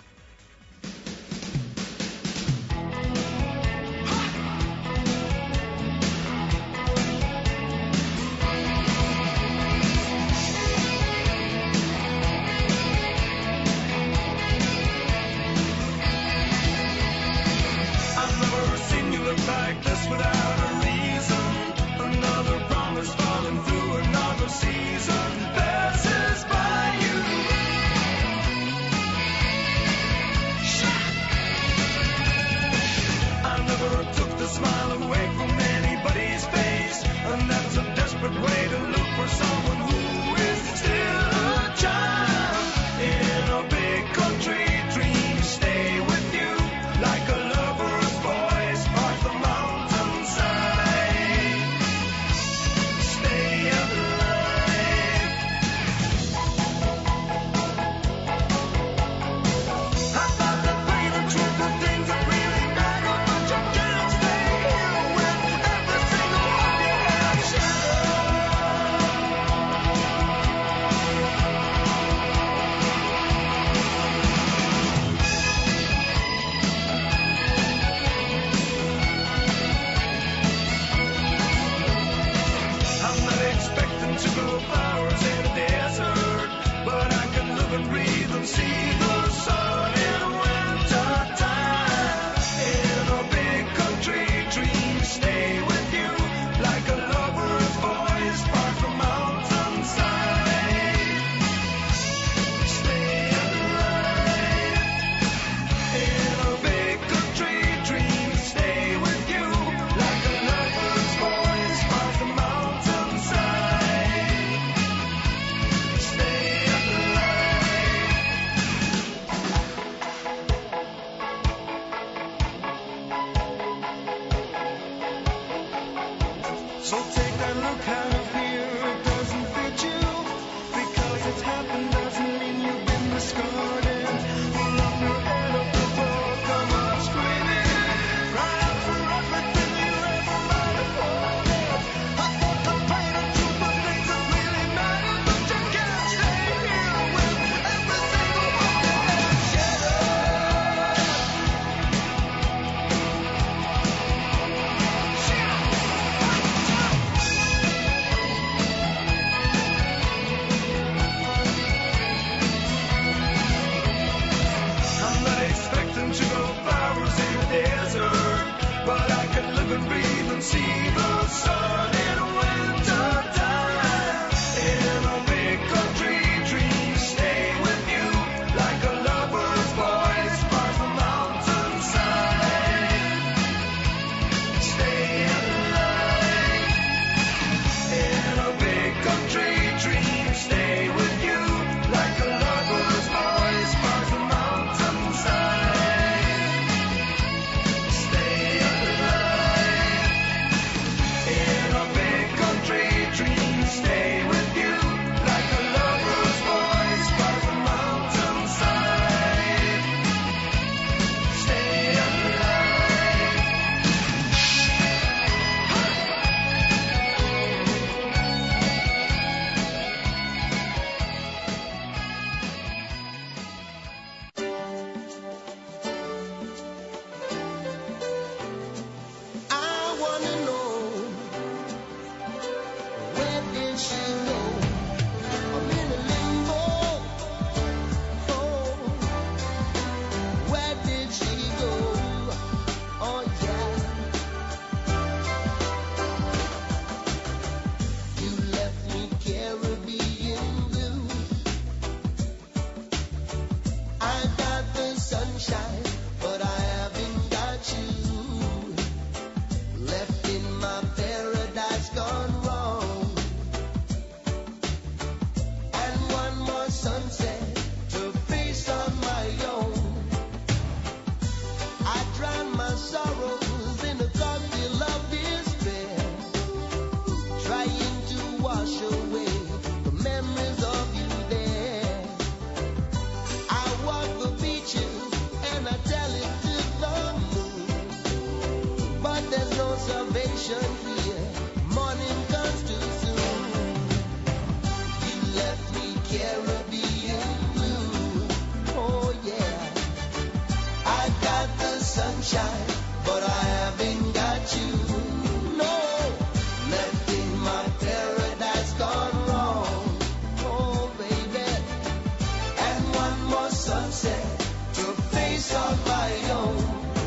ocean here. Morning comes too soon. You left me Caribbean blue. Oh yeah. I got the sunshine, but I haven't got you. No, left in my paradise gone wrong. Oh baby, and one more sunset to face on my own.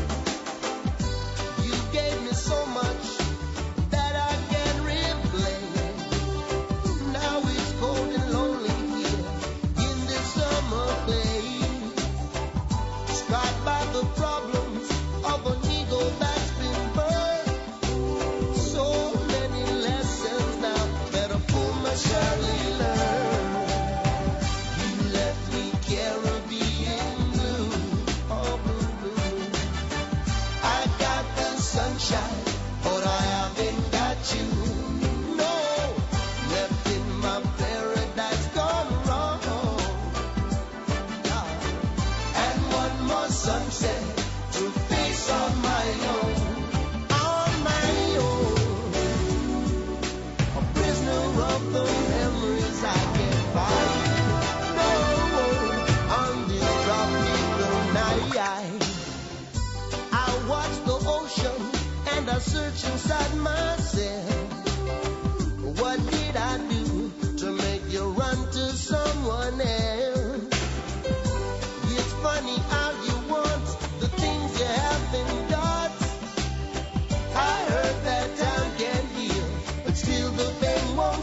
You gave me so much that I can't replay. Now it's cold and lonely here in this summer place, scarred by the problems of an ego that's been burned. So many lessons now that a fool must surely learn. You left me Caribbean blue, oh blue, blue. I got the sunshine, but I haven't got you. No, left in my paradise gone wrong. And one more sunset to face on my own, on my own. A prisoner of the memories I can't find. No, on this tropical night, I watch the ocean and I search inside myself. What did I do to make you run to someone else? It's funny how you want the things you haven't got. I heard that time can heal, but still the pain won't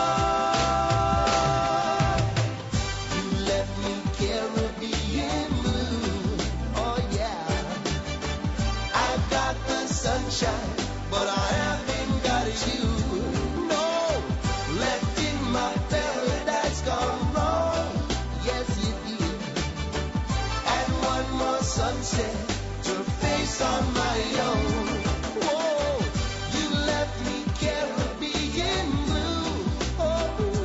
stop. You left me Caribbean blue, oh yeah. I got the sunshine, but I haven't got you. No, left in my paradise gone wrong. Yes, it did. And one more sunset to face on my own. Whoa, you left me Caribbean blue. Oh,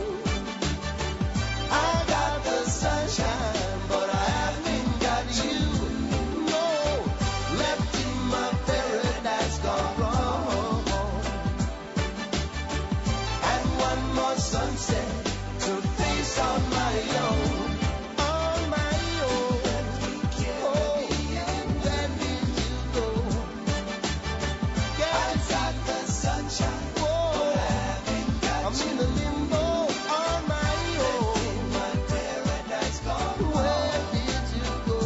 I got the sunshine, but I haven't got you. No, left in my paradise gone wrong. And one more sunset to face on my own. On my own. Oh, where did you go? Yeah, I got the sunshine. Whoa, I'm in the limbo on my own. My paradise gone. Where did you go?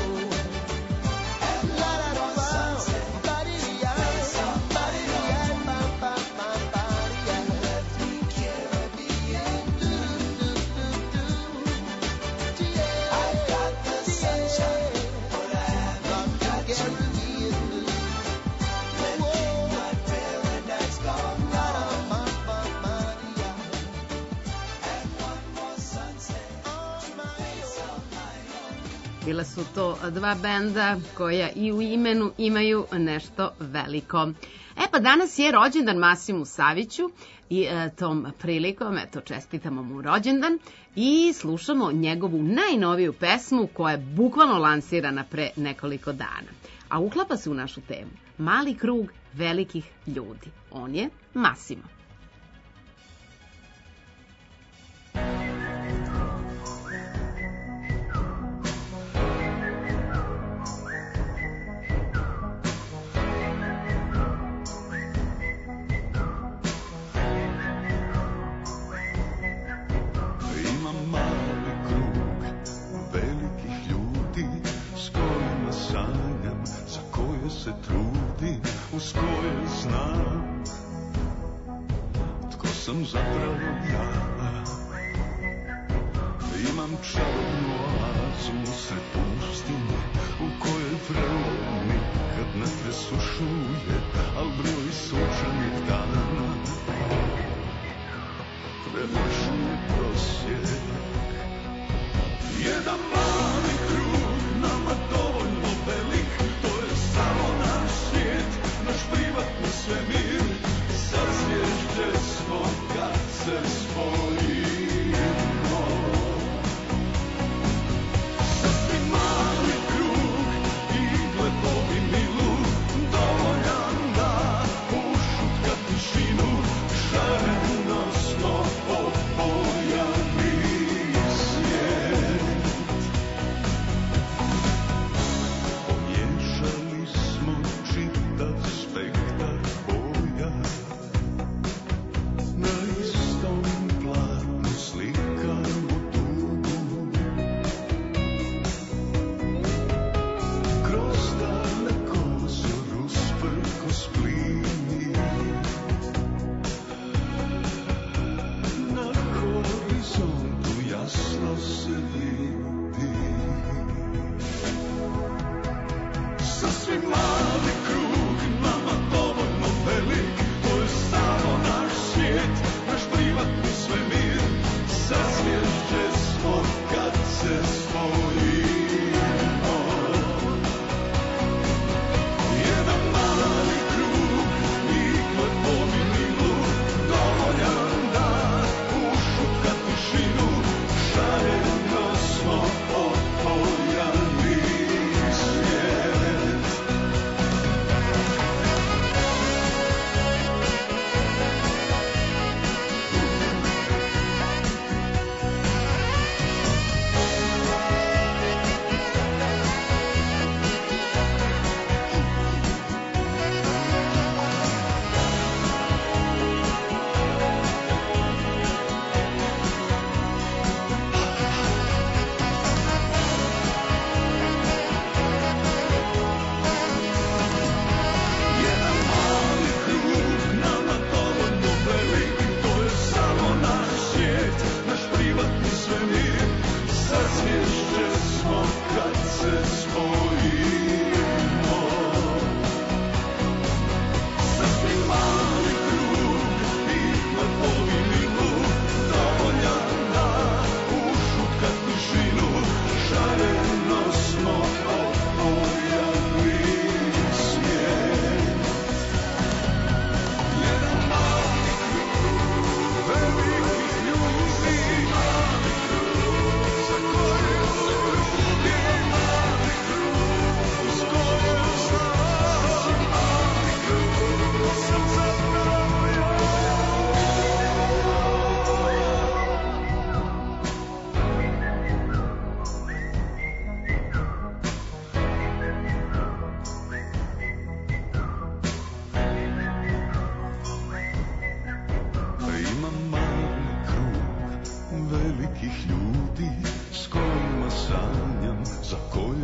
La la la la, body eye, body eye, ba ba ba body eye. Left me Caribbean, do do do do. Yeah, I got the sunshine, but I haven't got Caribbean blue. Left in my paradise gone wrong. Ba ba body eye, and one more sunset on my own. Bila su to dva benda koja i u imenu imaju nešto veliko. E pa danas je rođendan Masimu Saviću i e, tom prilikom, eto, čestitamo mu rođendan i slušamo njegovu najnoviju pesmu koja je bukvalno lansirana pre nekoliko dana. A uklapa se u našu temu. Mali krug velikih ljudi. On je Masimo. Imam mali krug velikih ljudi s kojima sanjam, za koje se trudim, uz koje znam tko sam zapravo ja. Imam čarobnu oazu usred pustinje u kojoj vrelo nikad ne presušuje, al broj sunčanih dana premašuje prosjek. Jedan mali krug, nama dovoljno velik, to je samo naš svijet, naš privatni svemir. Sazvježđe smo kad se spojimo. Sasvim mali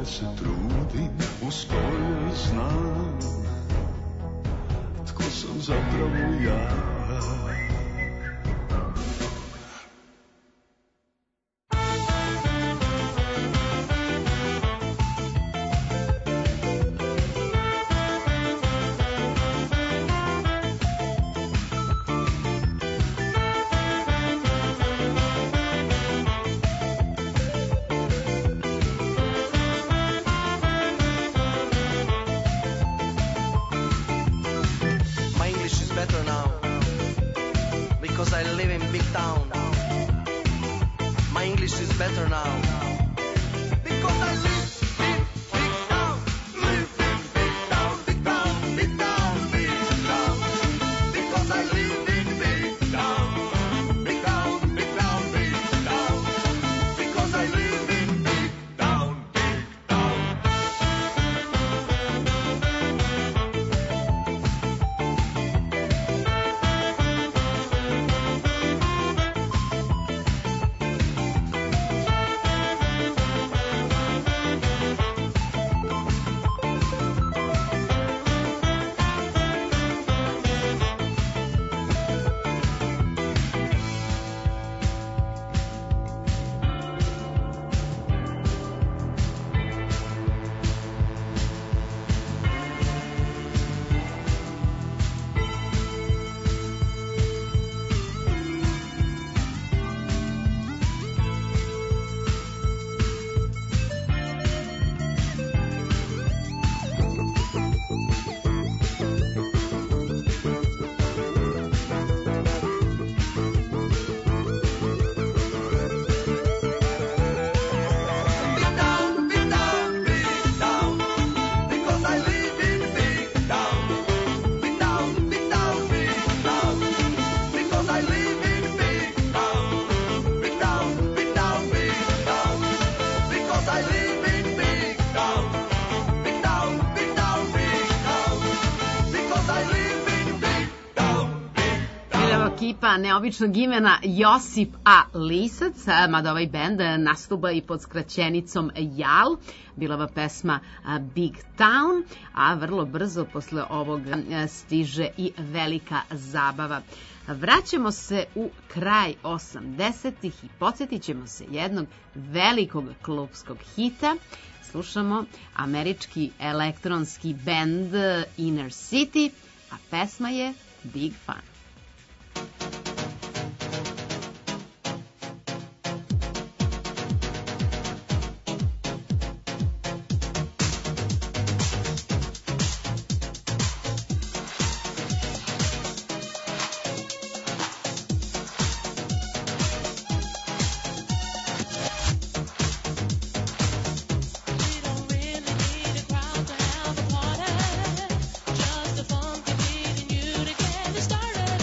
se trudim, uz to je znam tko sam zapravo ja. ekipa neobičnog imena Josip A. Lisac, mada ovaj bend nastupa i pod skraćenicom Jal, bilava pesma Big Town, a vrlo brzo posle ovog stiže i velika zabava. Vraćamo se u kraj osamdesetih i podsjetit ćemo se jednog velikog klubskog hita. Slušamo američki elektronski bend Inner City, a pesma je Big Fun. Started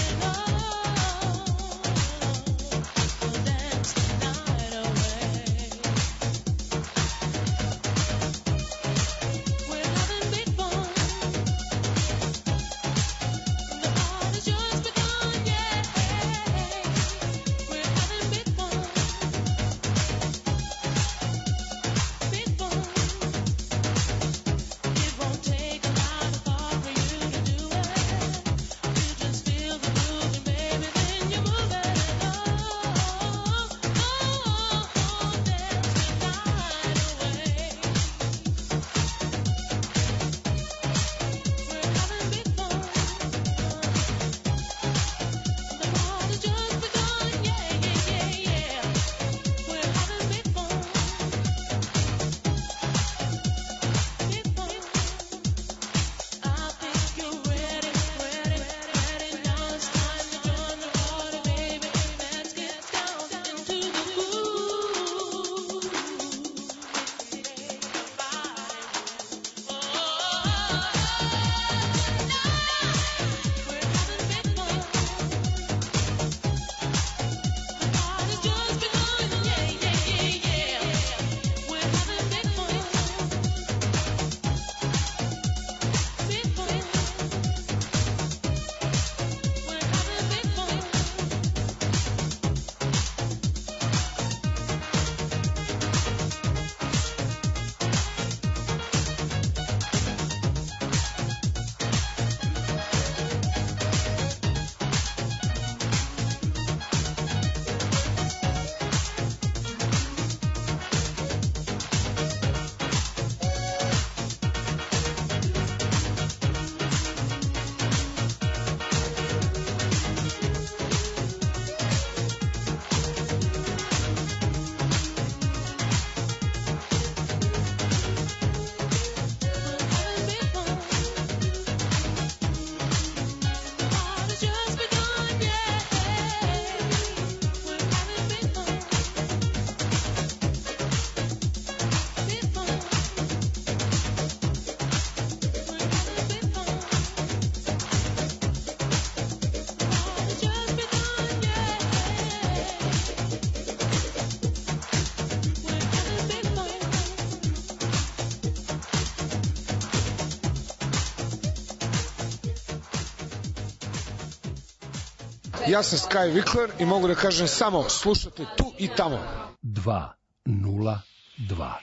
Ja sam Sky Vikler i mogu da kažem samo slušate tu i tamo. dva nula dva.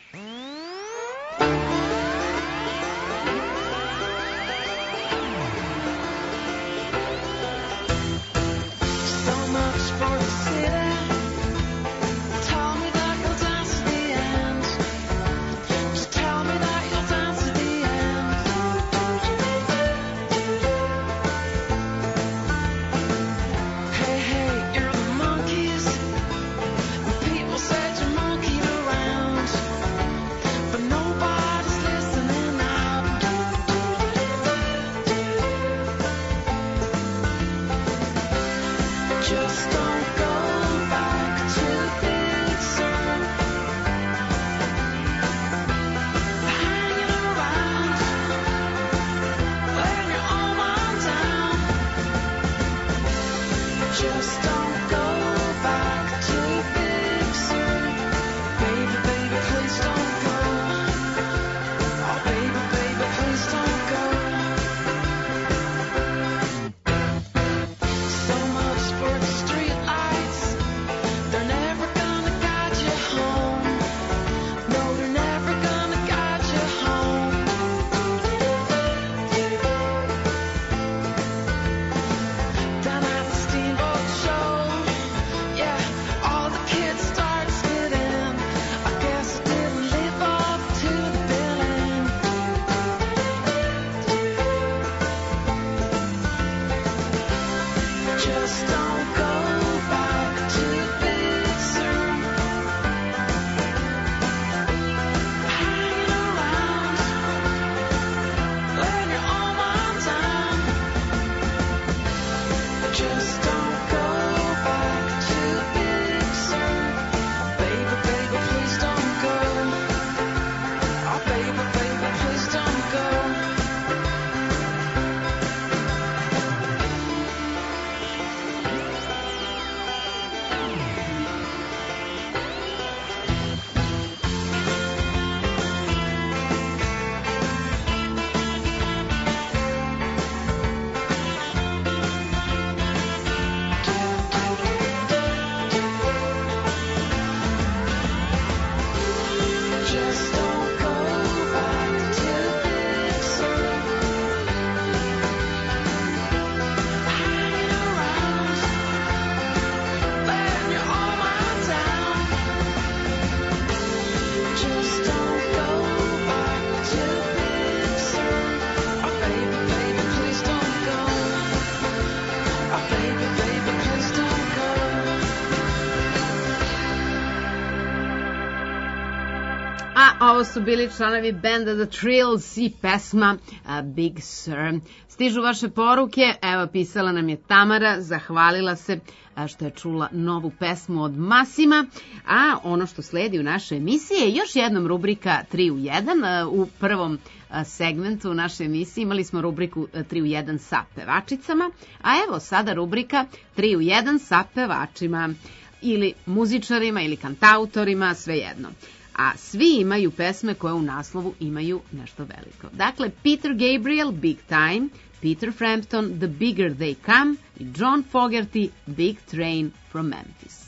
Ovo su bili članovi benda The Thrills i pesma uh, Big Sur. Stižu vaše poruke, evo pisala nam je Tamara, zahvalila se uh, što je čula novu pesmu od Masima, a ono što sledi u našoj emisiji je još jednom rubrika tri u jedan. Uh, u prvom uh, segmentu naše emisije imali smo rubriku uh, tri u jedan sa pevačicama, a evo sada rubrika tri u jedan sa pevačima ili muzičarima ili kantautorima, svejedno. A svi imaju pesme koje u naslovu imaju nešto veliko. Dakle, Peter Gabriel, Big Time, Peter Frampton, The Bigger They Come i John Fogerty, Big Train from Memphis.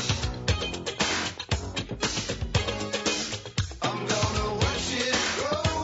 I'm gonna watch it grow.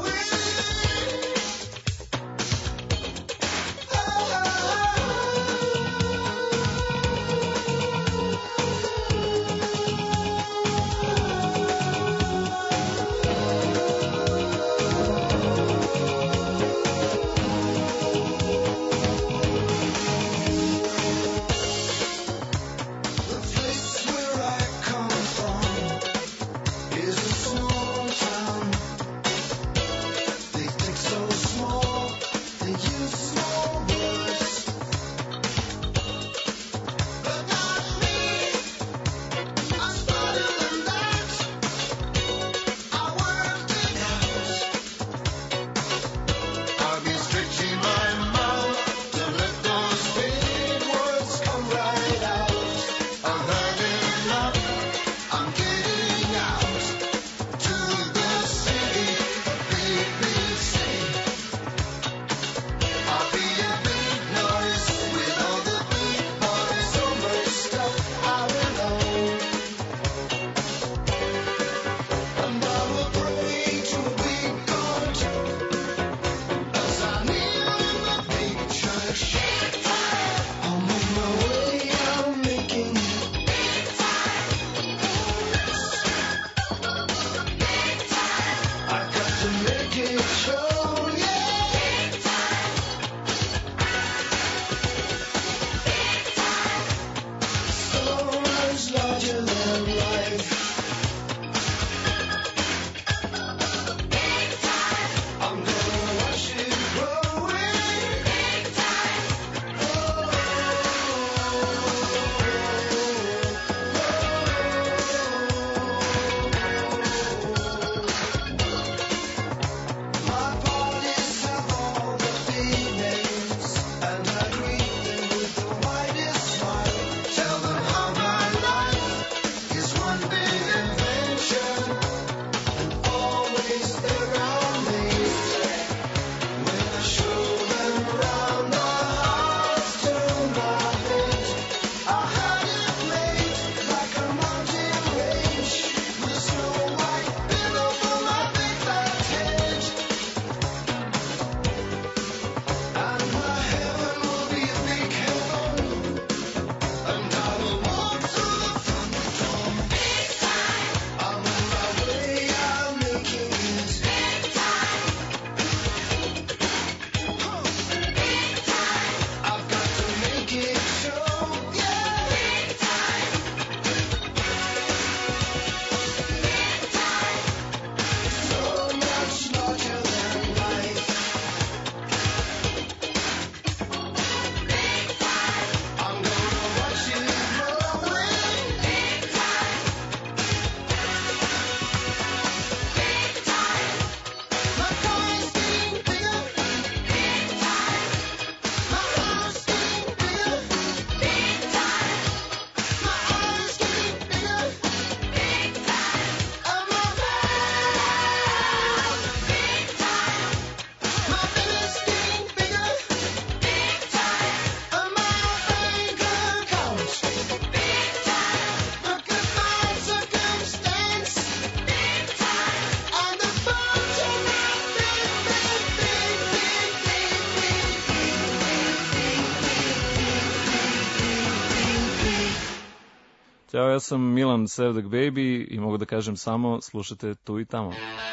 Ćao, ja sam Milan Sevdak Baby i mogu da kažem samo slušajte tu i tamo.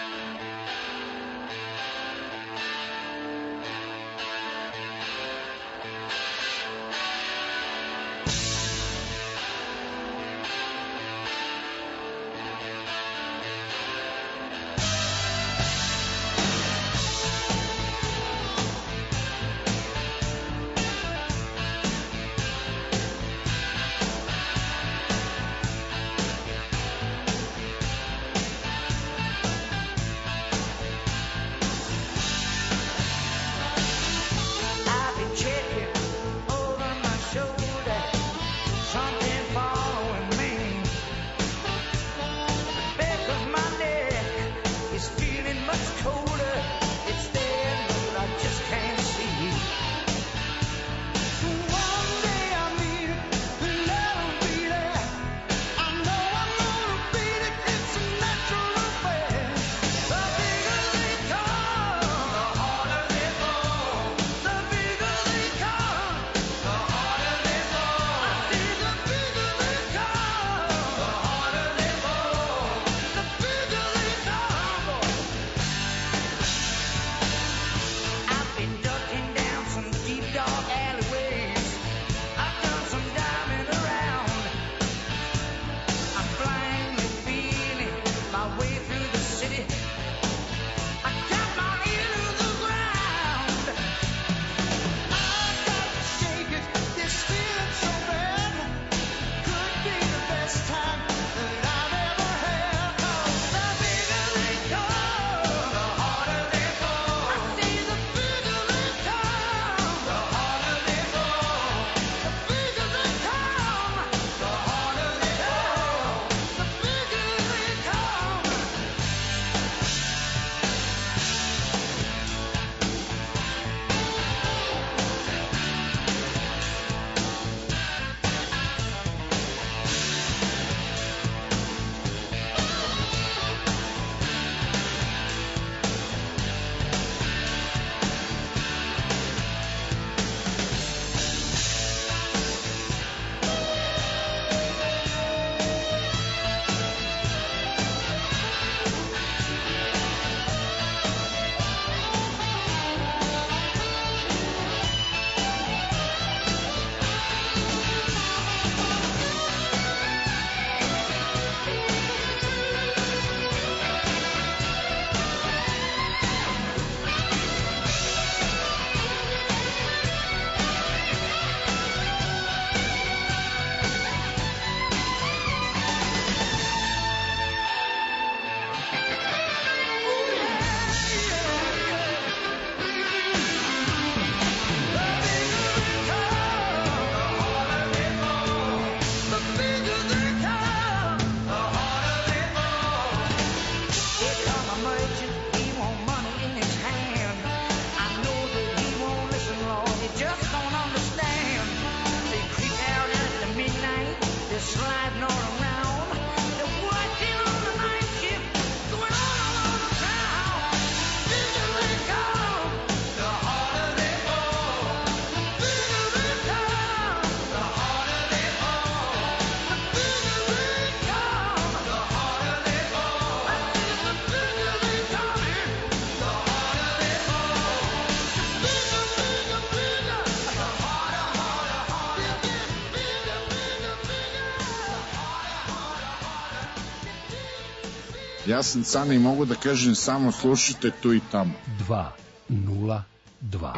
Ja sam Cane i mogu da kažem samo slušajte tu i tamo. dva nula dva.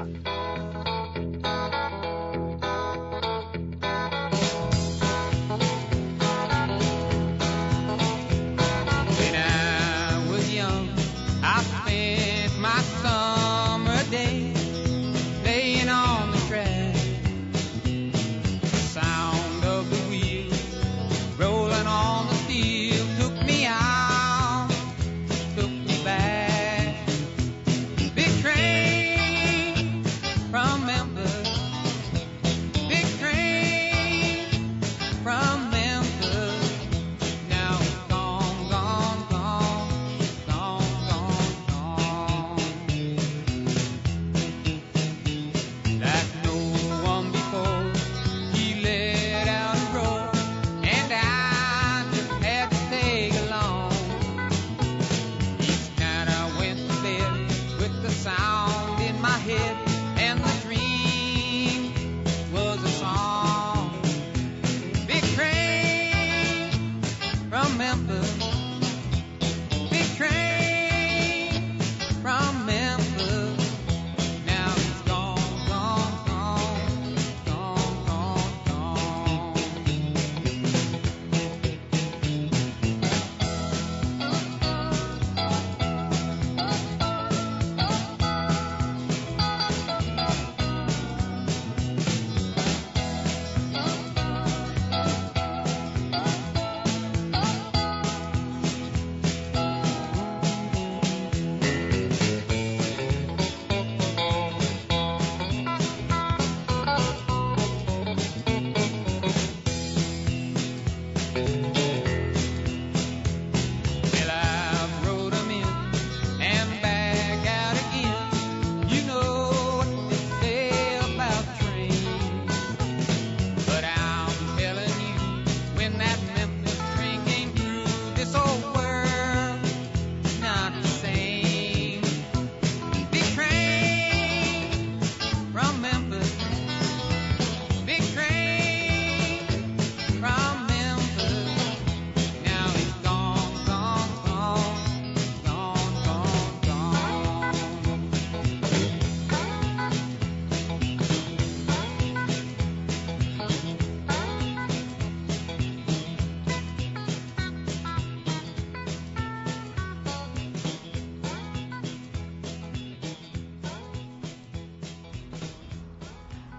From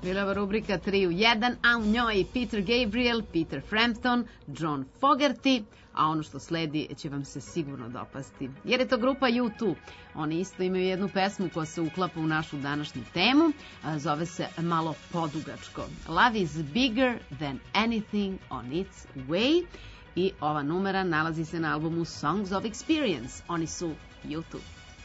Aprilova rubrika tri u jedan, a u njoj Peter Gabriel, Peter Frampton, John Fogerty, a ono što sledi će vam se sigurno dopasti. Jer je to grupa U dva. Oni isto imaju jednu pesmu koja se uklapa u našu današnju temu, zove se malo podugačko. Love is bigger than anything on its way. I ova numera nalazi se na albumu Songs of Experience. Oni su U dva.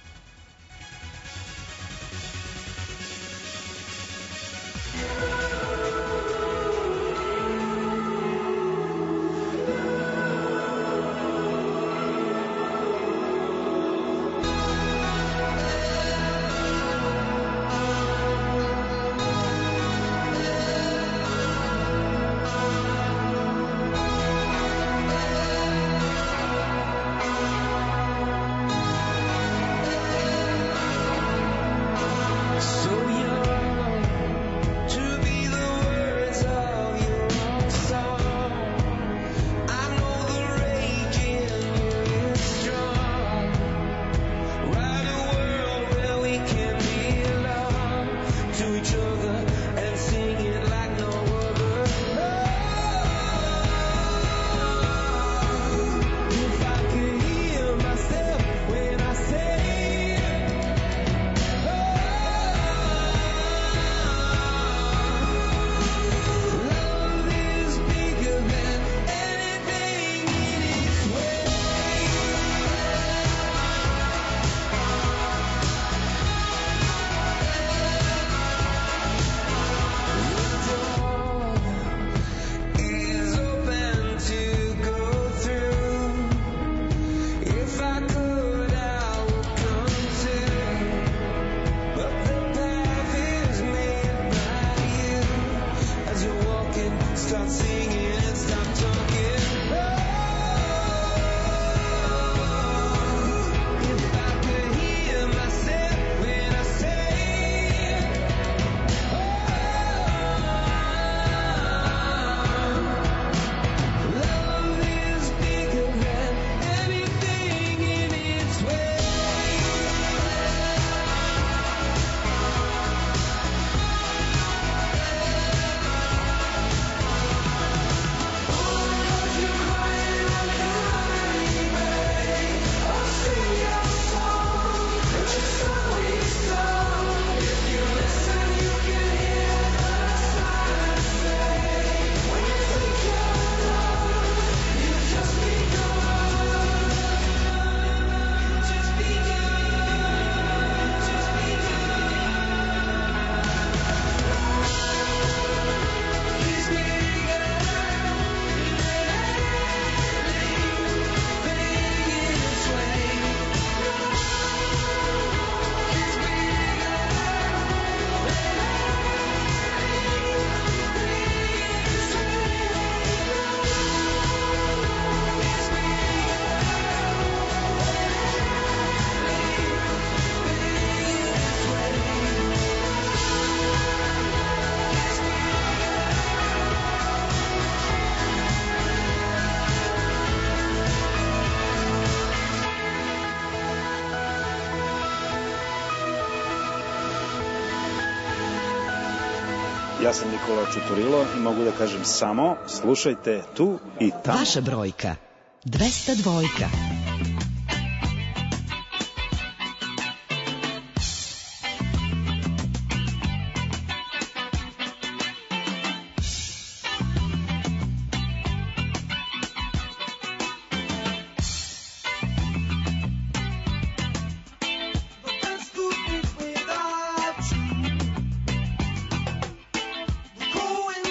Ja sam Nikola Čuturilo i mogu da kažem samo slušajte tu i tamo. Vaša brojka dvesta dva.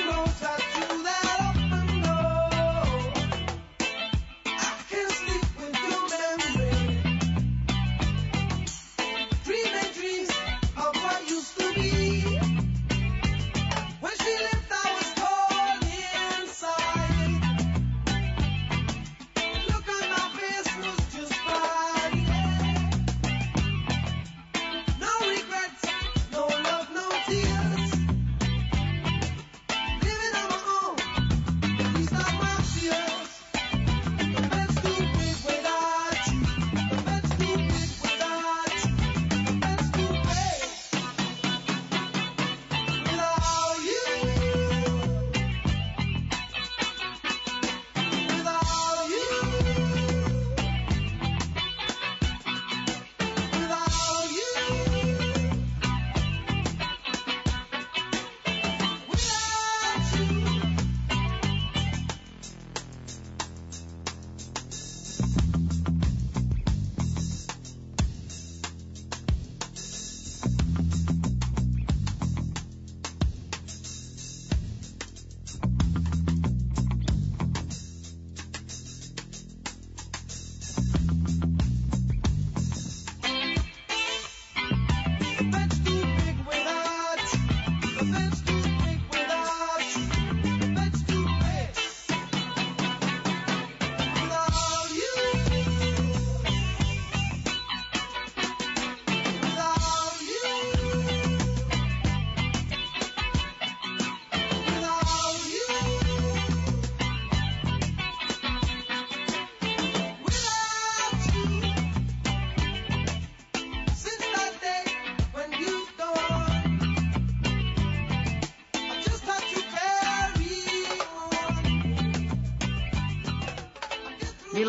Sleep with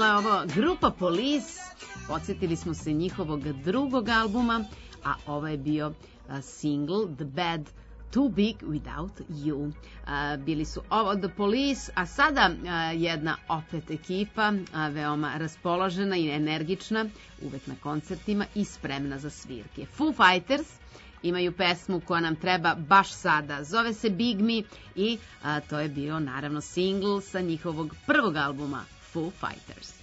Bila je ovo grupa Police, podsjetili smo se njihovog drugog albuma, a ovo je bio uh, single The Bad Too Big Without You. Uh, bili su ovo The Police, a sada uh, jedna opet ekipa, uh, veoma raspoložena i energična, uvek na koncertima i spremna za svirke. Foo Fighters imaju pesmu koja nam treba baš sada. Zove se Big Me i a, to je bio naravno singl sa njihovog prvog albuma Foo Fighters.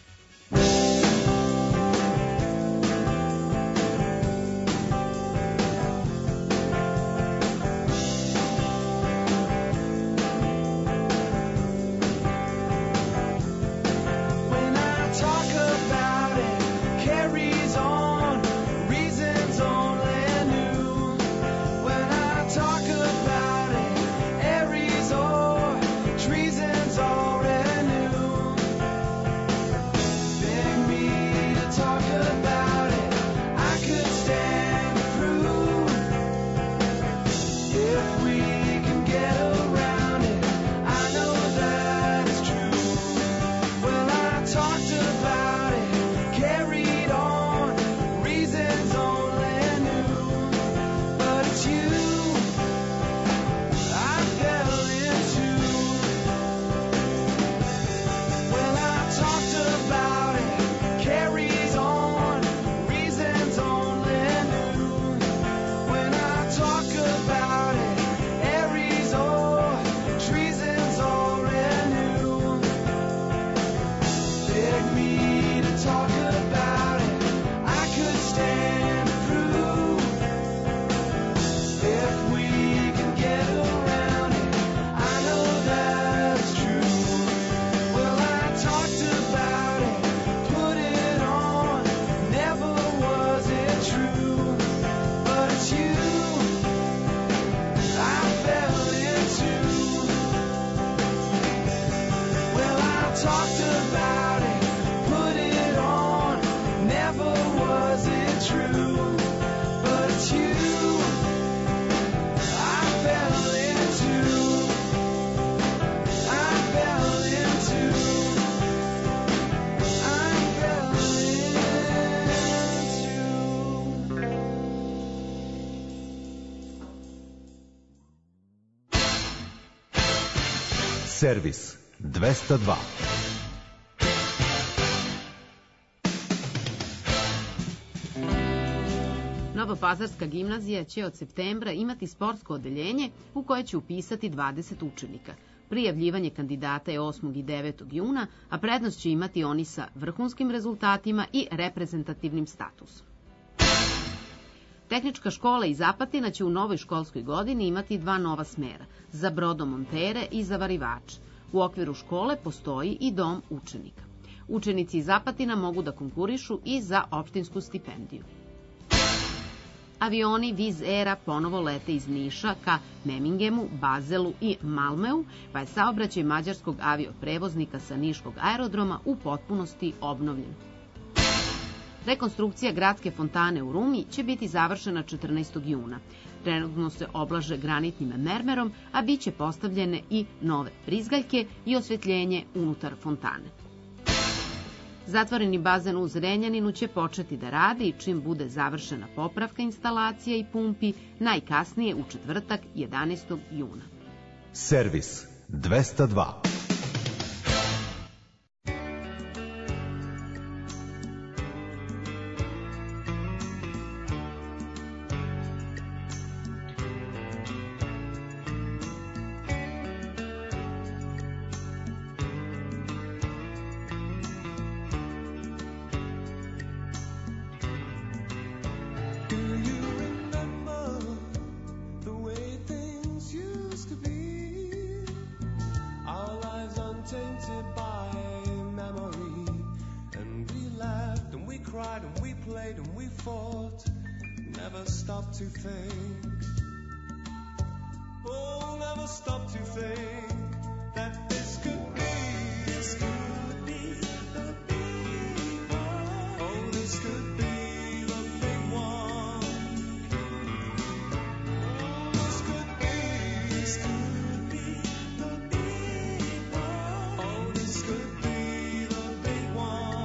Servis dvesta dva. Novopazarska gimnazija će od septembra imati sportsko odeljenje u koje će upisati dvadeset učenika. Prijavljivanje kandidata je osmog i devetog juna, a prednost će imati oni sa vrhunskim rezultatima i reprezentativnim statusom. Tehnička škola iz Apatina će u novoj školskoj godini imati dva nova smera, za brodomontere i za varivače. U okviru škole postoji i dom učenika. Učenici iz Apatina mogu da konkurišu i za opštinsku stipendiju. Avioni Wizz Aira ponovo lete iz Niša ka Memingemu, Bazelu i Malmeu, pa je saobraćaj mađarskog avioprevoznika sa Niškog aerodroma u potpunosti obnovljen. Rekonstrukcija gradske fontane u Rumi će biti završena četrnaestog juna. Trenutno se oblaže granitnim mermerom, a bit će postavljene i nove prizgaljke i osvetljenje unutar fontane. Zatvoreni bazen u Zrenjaninu će početi da radi čim bude završena popravka instalacija i pumpi, najkasnije u četvrtak jedanaestog juna. Servis dvesta dva. One.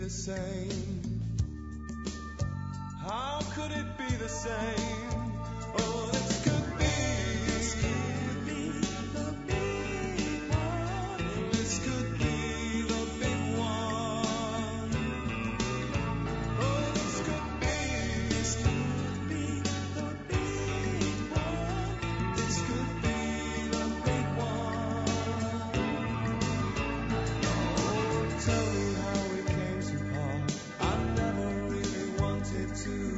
the same? How could it be the same? Oh, this could be. This could be the big one. This could be the big one. Oh, this could be. This could be the big one. This could be the big one. Oh, tell me how we came to part. I never really wanted to.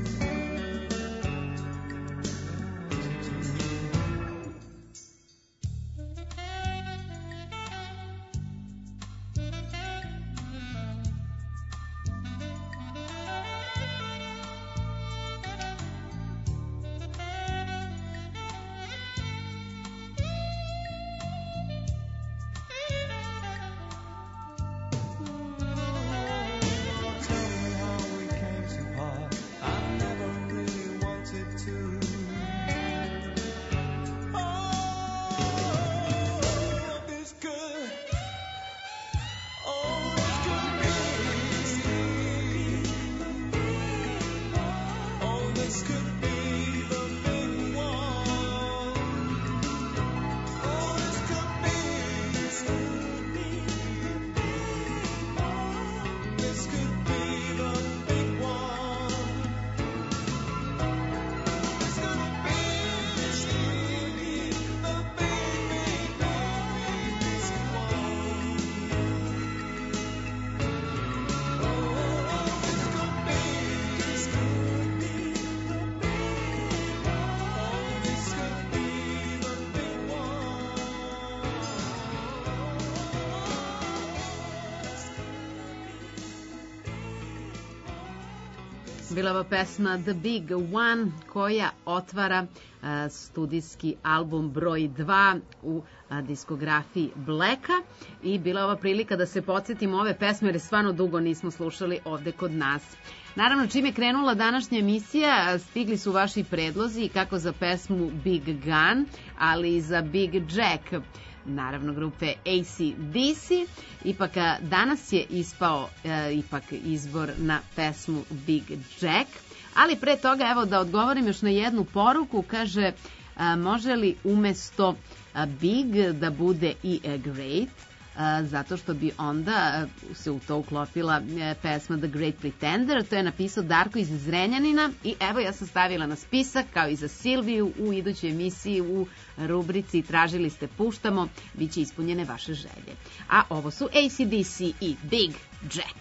Bila ova pesma The Big One koja otvara a, studijski album broj dva u a, diskografiji Blacka i bila ova prilika da se podsjetimo ove pesme jer je stvarno dugo nismo slušali ovde kod nas. Naravno, čim je krenula današnja emisija, stigli su vaši predlozi kako za pesmu Big Gun, ali i za Big Jack, naravno grupe A C D C. Ipak danas je ispao e, ipak izbor na pesmu Big Jack, ali pre toga evo da odgovorim još na jednu poruku, kaže a, može li umesto a, Big da bude i a Great, a, zato što bi onda a, se u to uklopila a, pesma The Great Pretender, to je napisao Darko iz Zrenjanina i evo ja sam stavila na spisak kao i za Silviju u idućoj emisiji u rubrici Tražili ste puštamo, bit će ispunjene vaše želje. A ovo su A C D C i Big Jack.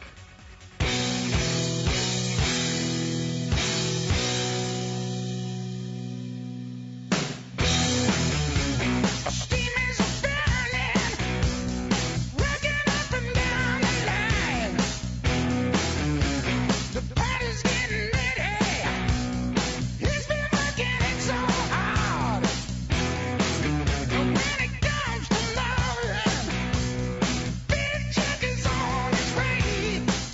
Jack is on his way.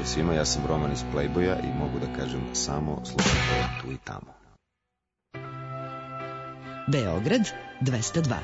pozdrav svima, ja sam Roman iz Playboya i mogu da kažem samo slušajte tu i tamo. Beograd dvesta dva.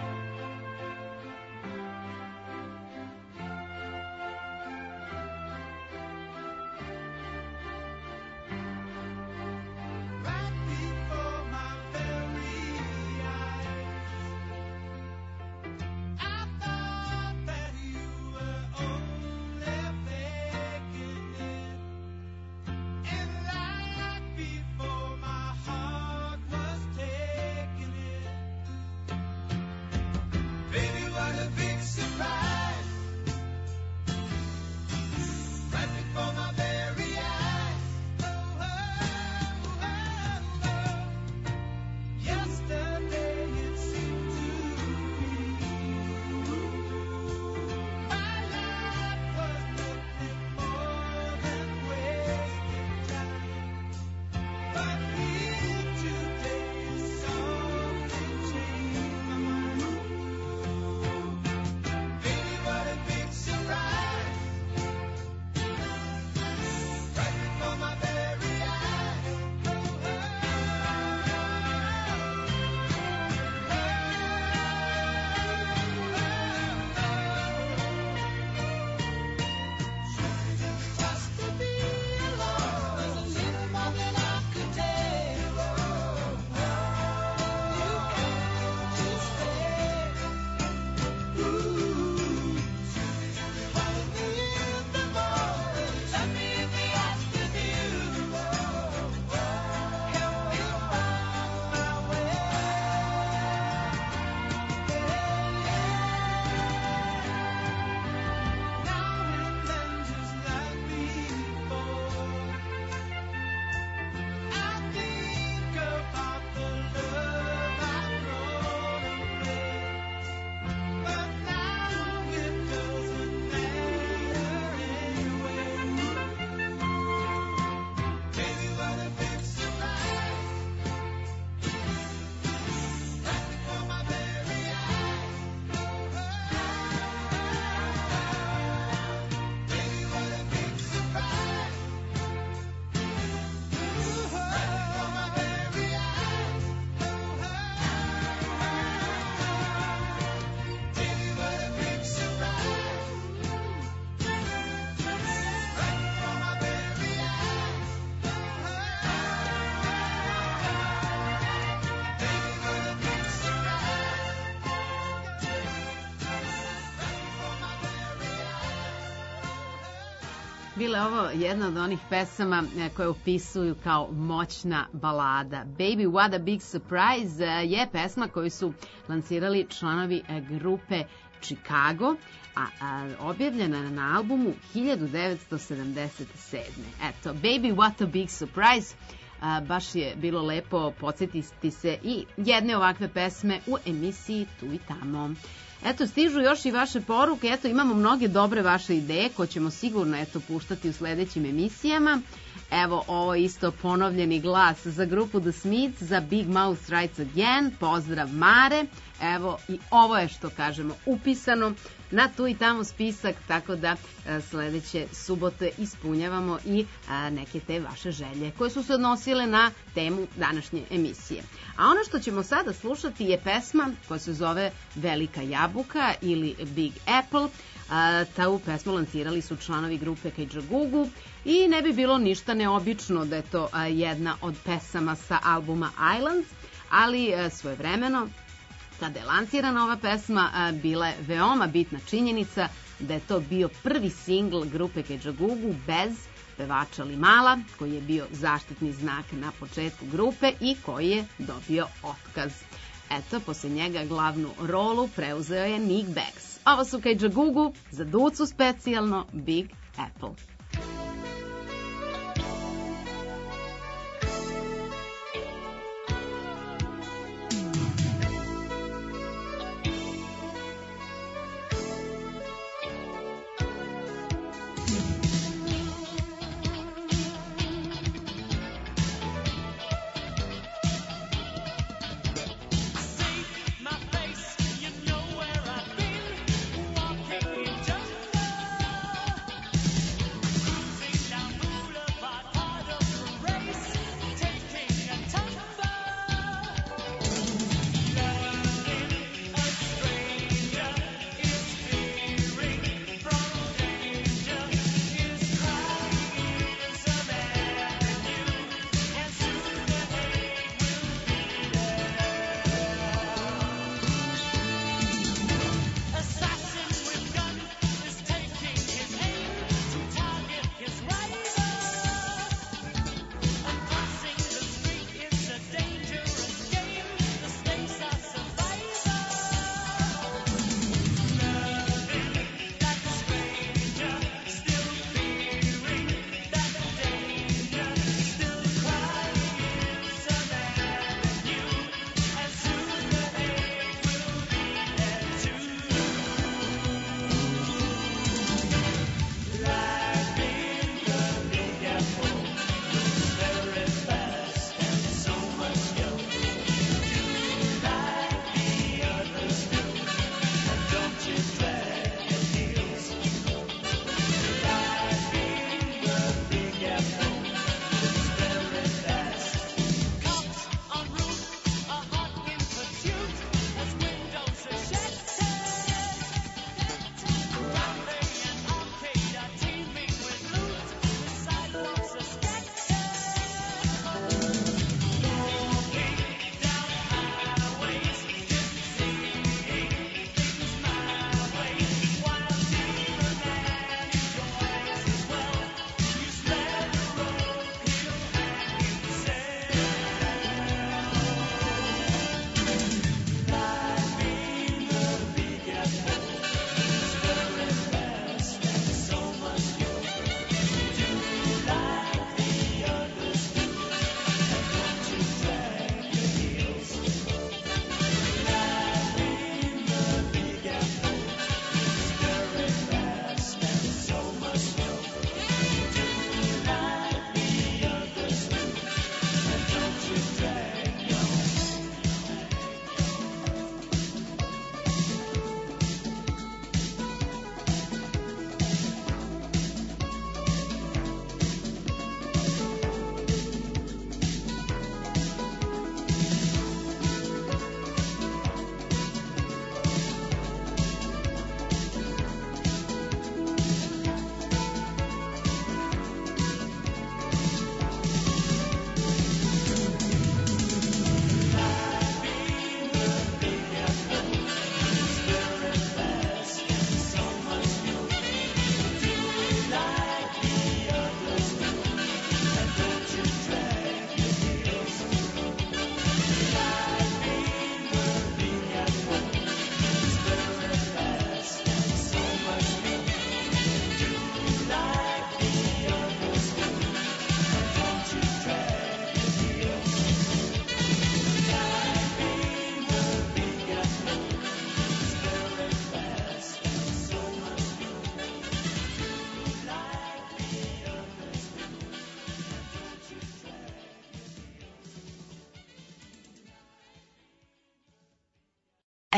Bila je ovo jedna od onih pesama e, koje opisuju kao moćna balada. Baby What a Big Surprise e, je pesma koju su lansirali članovi e, grupe Chicago, a, a objavljena je na albumu hiljadu devetsto sedamdeset sedme. Eto, Baby What a Big Surprise, a, baš je bilo lepo podsjetiti se i jedne ovakve pesme u emisiji Tu i tamo. Eto, stižu još i vaše poruke, eto, imamo mnoge dobre vaše ideje koje ćemo sigurno, eto, puštati u sledećim emisijama. Evo, ovo isto ponovljeni glas za grupu The Smiths, za Big Mouth Strikes Again, pozdrav Mare. Evo, i ovo je, što kažemo, upisano na Tu i tamo spisak, tako da a, sledeće subote ispunjavamo i a, neke te vaše želje koje su se odnosile na temu današnje emisije. A ono što ćemo sada slušati je pesma koja se zove Velika jabuka ili Big Apple. A, ta pesmu lansirali su članovi grupe Kajagoogoo i ne bi bilo ništa neobično da je to a, jedna od pesama sa albuma Islands, ali a, svojevremeno kada je lansirana ova pesma, a, bila je veoma bitna činjenica da je to bio prvi singl grupe Kajagoogoo bez pevača Limala, koji je bio zaštitni znak na početku grupe i koji je dobio otkaz. Eto, posle njega glavnu rolu preuzeo je Nick Beggs. Ovo su Kajagoogoo, za Ducu specijalno Big Apple.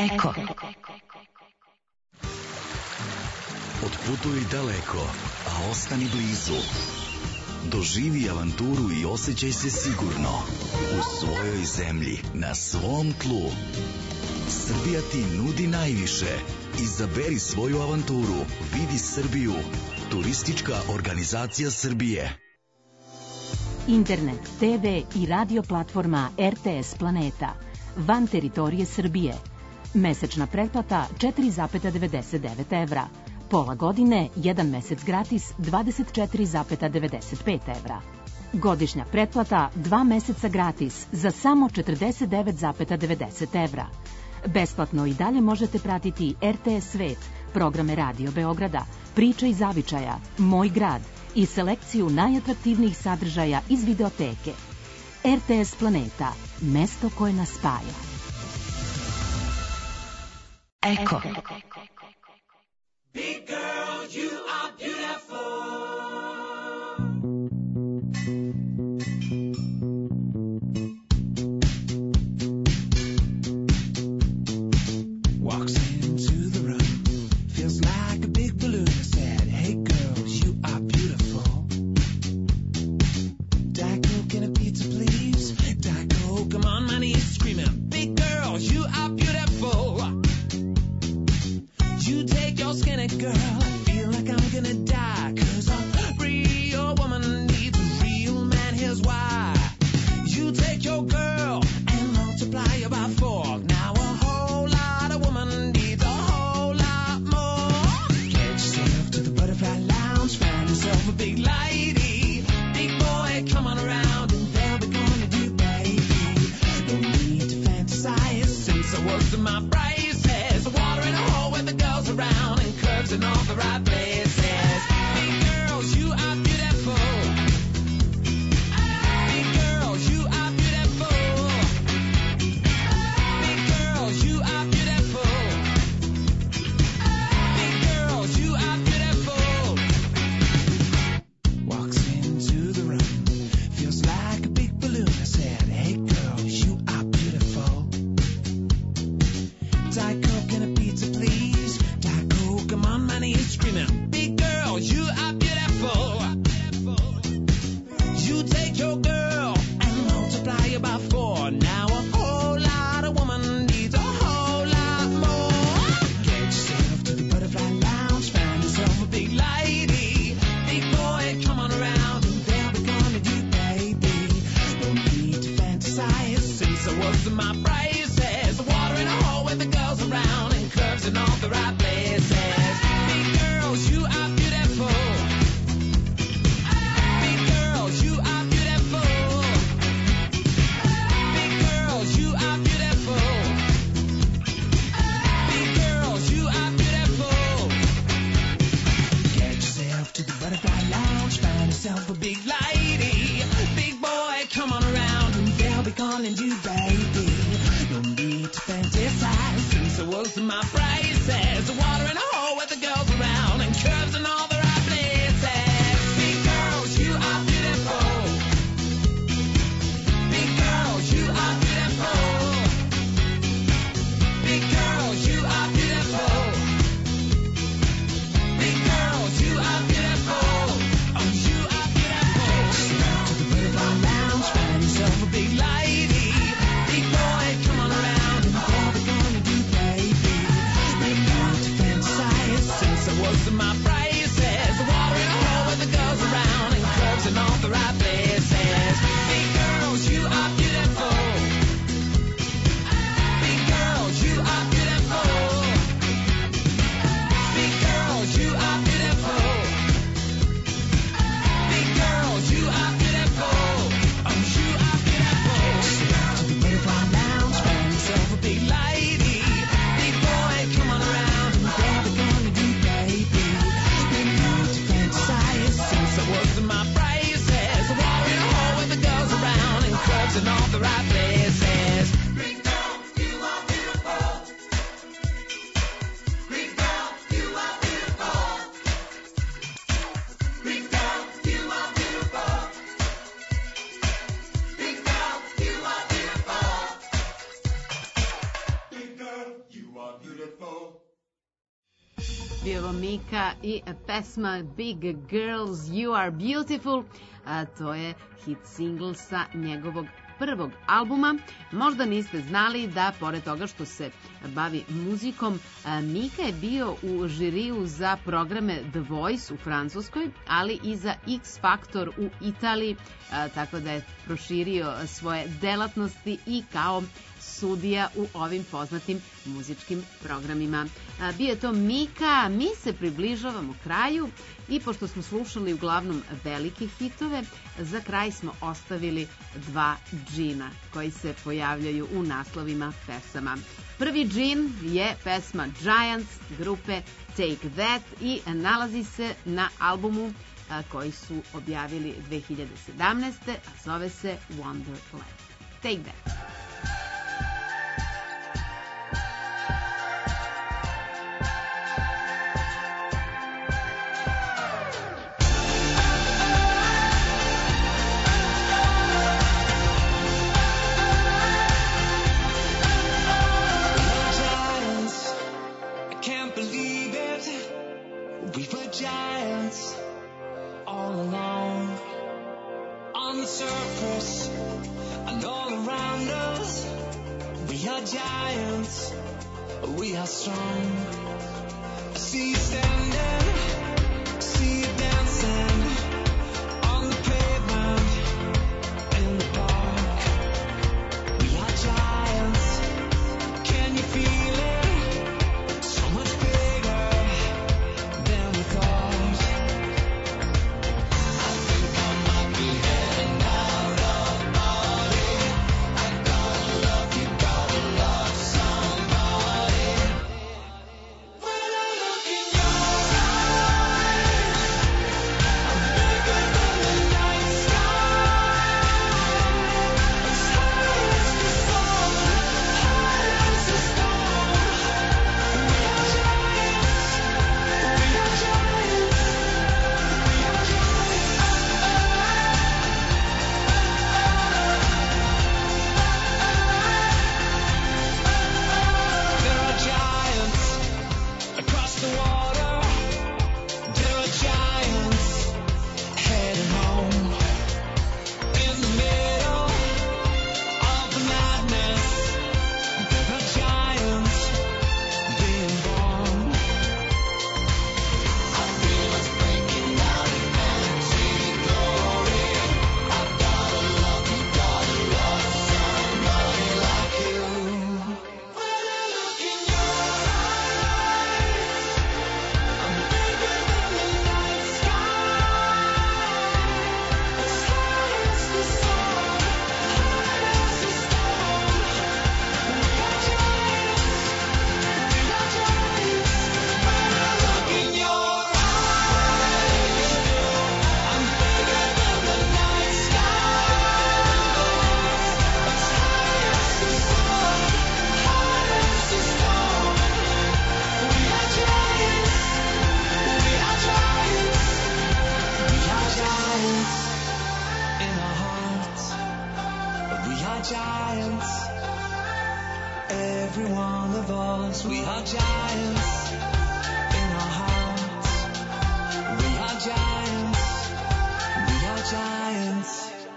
Eko. Otputuj daleko, a ostani blizu. Doživi avanturu i osjećaj se sigurno u svojoj zemlji, na svom tlu. Srbija ti nudi najviše. Izaberi svoju avanturu. Vidi Srbiju. Turistička organizacija Srbije. Internet, te ve i radio platforma er te es Planeta. Van teritorije Srbije. Mesečna pretplata četiri zarez devedeset devet evra. Pola godine, jedan mesec gratis, dvadeset četiri zarez devedeset pet evra. Godišnja pretplata, dva meseca gratis, za samo četrdeset devet zarez devedeset evra. Besplatno i dalje možete pratiti er te es Svet, programe Radio Beograda, Priče iz zavičaja, Moj grad i selekciju najatraktivnijih sadržaja iz videoteke. er te es Planeta, mesto koje nas spaja. Eko. Big girl, you are beautiful. Walks into the room, feels like a big balloon. I said, hey girls, you are beautiful. Diet Coke and a pizza, please. Diet Coke, I'm on my knees screaming, big girls, you are beautiful. You take your skinny girl, I feel like I'm gonna die. Cause a real woman needs a real man, here's why. You take your girl and multiply her by four. Now a whole lot of woman needs a whole lot more. Get yourself to the butterfly lounge, find yourself a big lady. Big boy, come on around and they'll be gonna do, baby. No need to fantasize, since I was in my braces. Water in a hole with the girls around and curves in all the right places. Big girls, you are beautiful. Big girls, you are beautiful. Big girls, you are beautiful. Big girls, you are beautiful. Walks into the room, feels like a big balloon. I said, hey girls, you are beautiful. Diet Coke and a pizza, please. Diet Coke, I'm on my knees screaming, big girl, you are beautiful. You take your girl and multiply her by four. Now a whole lot of woman needs a whole lot more. Get yourself to the butterfly lounge, find yourself a big lady. Big boy, come on around and they'll be gonna do, baby. No need to fantasize, since I was in my braces. Water in a hole with the girls around and curves in all the right places. Big girls, you are beautiful. Big girls, you are beautiful. Big girls, you are beautiful. Big girls, you are beautiful. Get yourself to the butterfly lounge, find yourself a big lady. Big boy, come on around and they'll be calling you, baby. No need to fantasize, since I was in my braces. Water in a hole with the girls around and curves in all the right places. Big girls, you are beautiful. Big girls, you are beautiful. Big girls, you are beautiful. Big girls, you are beautiful. Oh, you are beautiful. Step to the butterfly lounge, find yourself a big lady. Big boy, come on around and they'll be gonna do, baby. No bio Mika i pesma Big Girls You Are Beautiful, a to je hit single sa njegovog prvog albuma. Možda niste znali da, pored toga što se bavi muzikom, Mika je bio u žiriju za programe The Voice u Francuskoj, ali i za X Factor u Italiji, tako da je proširio svoje delatnosti i kao sudija u ovim poznatim muzičkim programima. Bio je to Mika, mi se približavamo kraju i pošto smo slušali uglavnom velike hitove, za kraj smo ostavili dva džina koji se pojavljaju u naslovima pesama. Prvi džin je pesma Giants grupe Take That i nalazi se na albumu koji su objavili dve hiljade sedamnaeste. a zove se Wonderland. Take That. We were giants all along on the surface and all around us. We are giants, we are strong. See you standing, see you dancing on the pavement in the park. We are giants, can you feel it? So much bigger than we thought. I think I might be heading out of body. I gotta love you, gotta love somebody. When I look in your eyes, I'm bigger than the night sky. As high as the sun, high as the storm. We are giants, we are giants, we are giants. There are giants across the water. There are giants heading home. In the middle of the madness, there are giants being born. I feel us breaking out in empty glory. I gotta love you, gotta love somebody like you. When I look in your eyes, I'm bigger than the night sky. As high as the sun, high as the storm. We are giants, we are giants. When I look in your eyes, I'm bigger than the night sky. As high as the sun, high as the storm. We are giants, we are giants, we are giants in our hearts. We are giants, every one of us. We are giants in our hearts. We are giants, we are giants.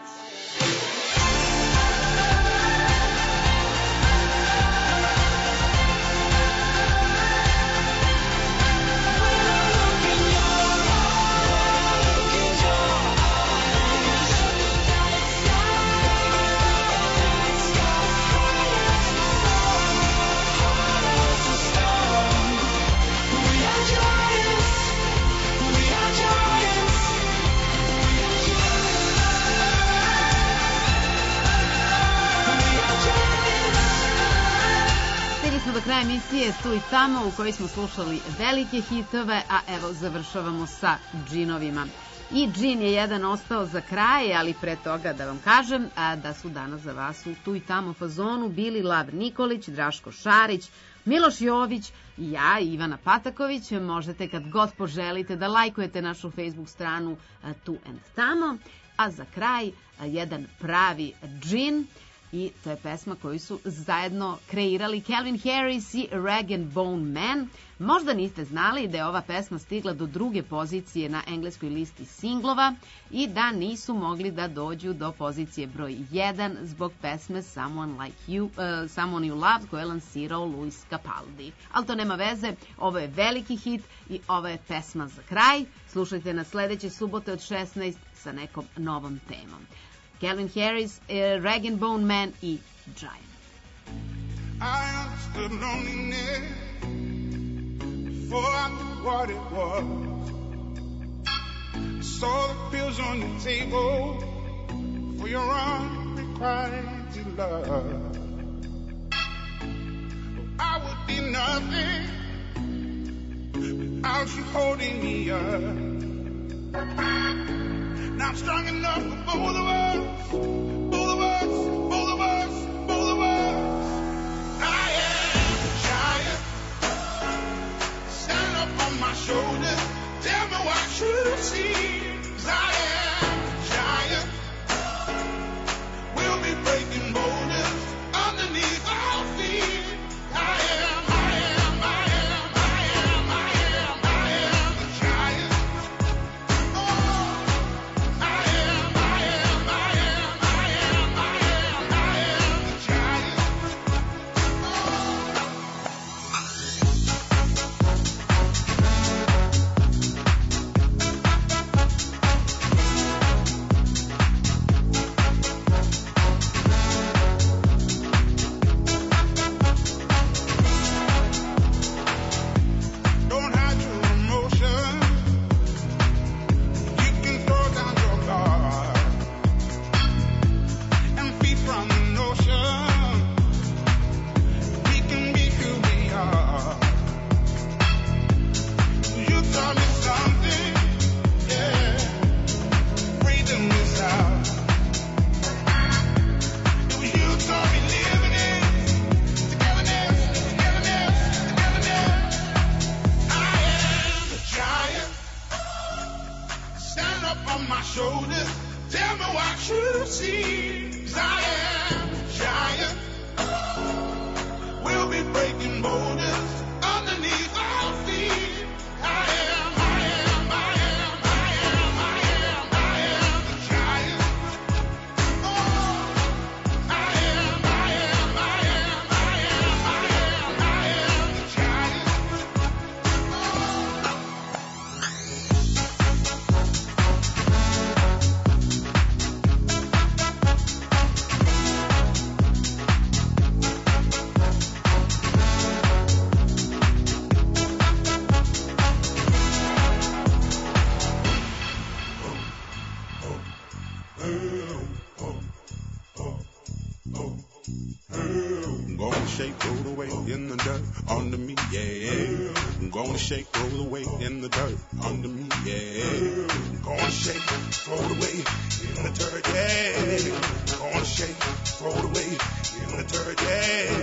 Stigli smo do kraja emisije Tu i tamo u kojoj smo slušali velike hitove, a evo završavamo sa džinovima. I džin je jedan ostao za kraj, ali pre toga da vam kažem a, da su danas za vas u Tu i tamo fazonu bili Lav Nikolić, Draško Šarić, Miloš Jović i ja, Ivana Pataković. Možete kad god poželite da lajkujete našu Facebook stranu a, Tu and tamo. A za kraj a, jedan pravi džin i to je pesma koju su zajedno kreirali Calvin Harris i Rag and Bone Man. Možda niste znali da je ova pesma stigla do druge pozicije na engleskoj listi singlova i da nisu mogli da dođu do pozicije broj jedan zbog pesme Someone Like You, uh, Someone You Loved koju je lansirao Luis Capaldi. Ali to nema veze, ovo je veliki hit i ovo je pesma za kraj. Slušajte na sledeće subote od šesnaest sa nekom novom temom. Calvin Harris, uh, Rag and Bone Man i Giant. I understood loneliness before I knew what it was. Saw the pills on the table for your unrequited love. I would be nothing without you holding me up. Now I'm strong enough for both of us, both of us, both of us, both of us. I am a giant. Stand up on my shoulders. Tell me what you see. 'Cause I am a giant. We'll be breaking boulders underneath our feet. I am, I am, I am, I am, I am, I am a giant. Oh, I am, I am, I am, I am, I am, I am a giant. Don't hide your emotion. You can throw down your guard and feed from the notion. We can be who we are. You taught me something, yeah. Freedom is out. It was you taught me living it. Togetherness, togetherness, togetherness. I am a giant. Stand up on my shoulders. Tell me what you see. 'Cause I am a giant. We'll be breaking boulders underneath our feet. I am, I am, I am, I am, I am, I am a giant. Oh, I am, I am, I am, I am, I am, I am a giant. I'm gonna shake, roll away in the dirt under me, yeah. I'm gonna shake, roll away in the dirt under me, yeah. I'm gonna shake, roll away in the dirt, yeah. I'm gonna shake, roll away in the dirt, yeah.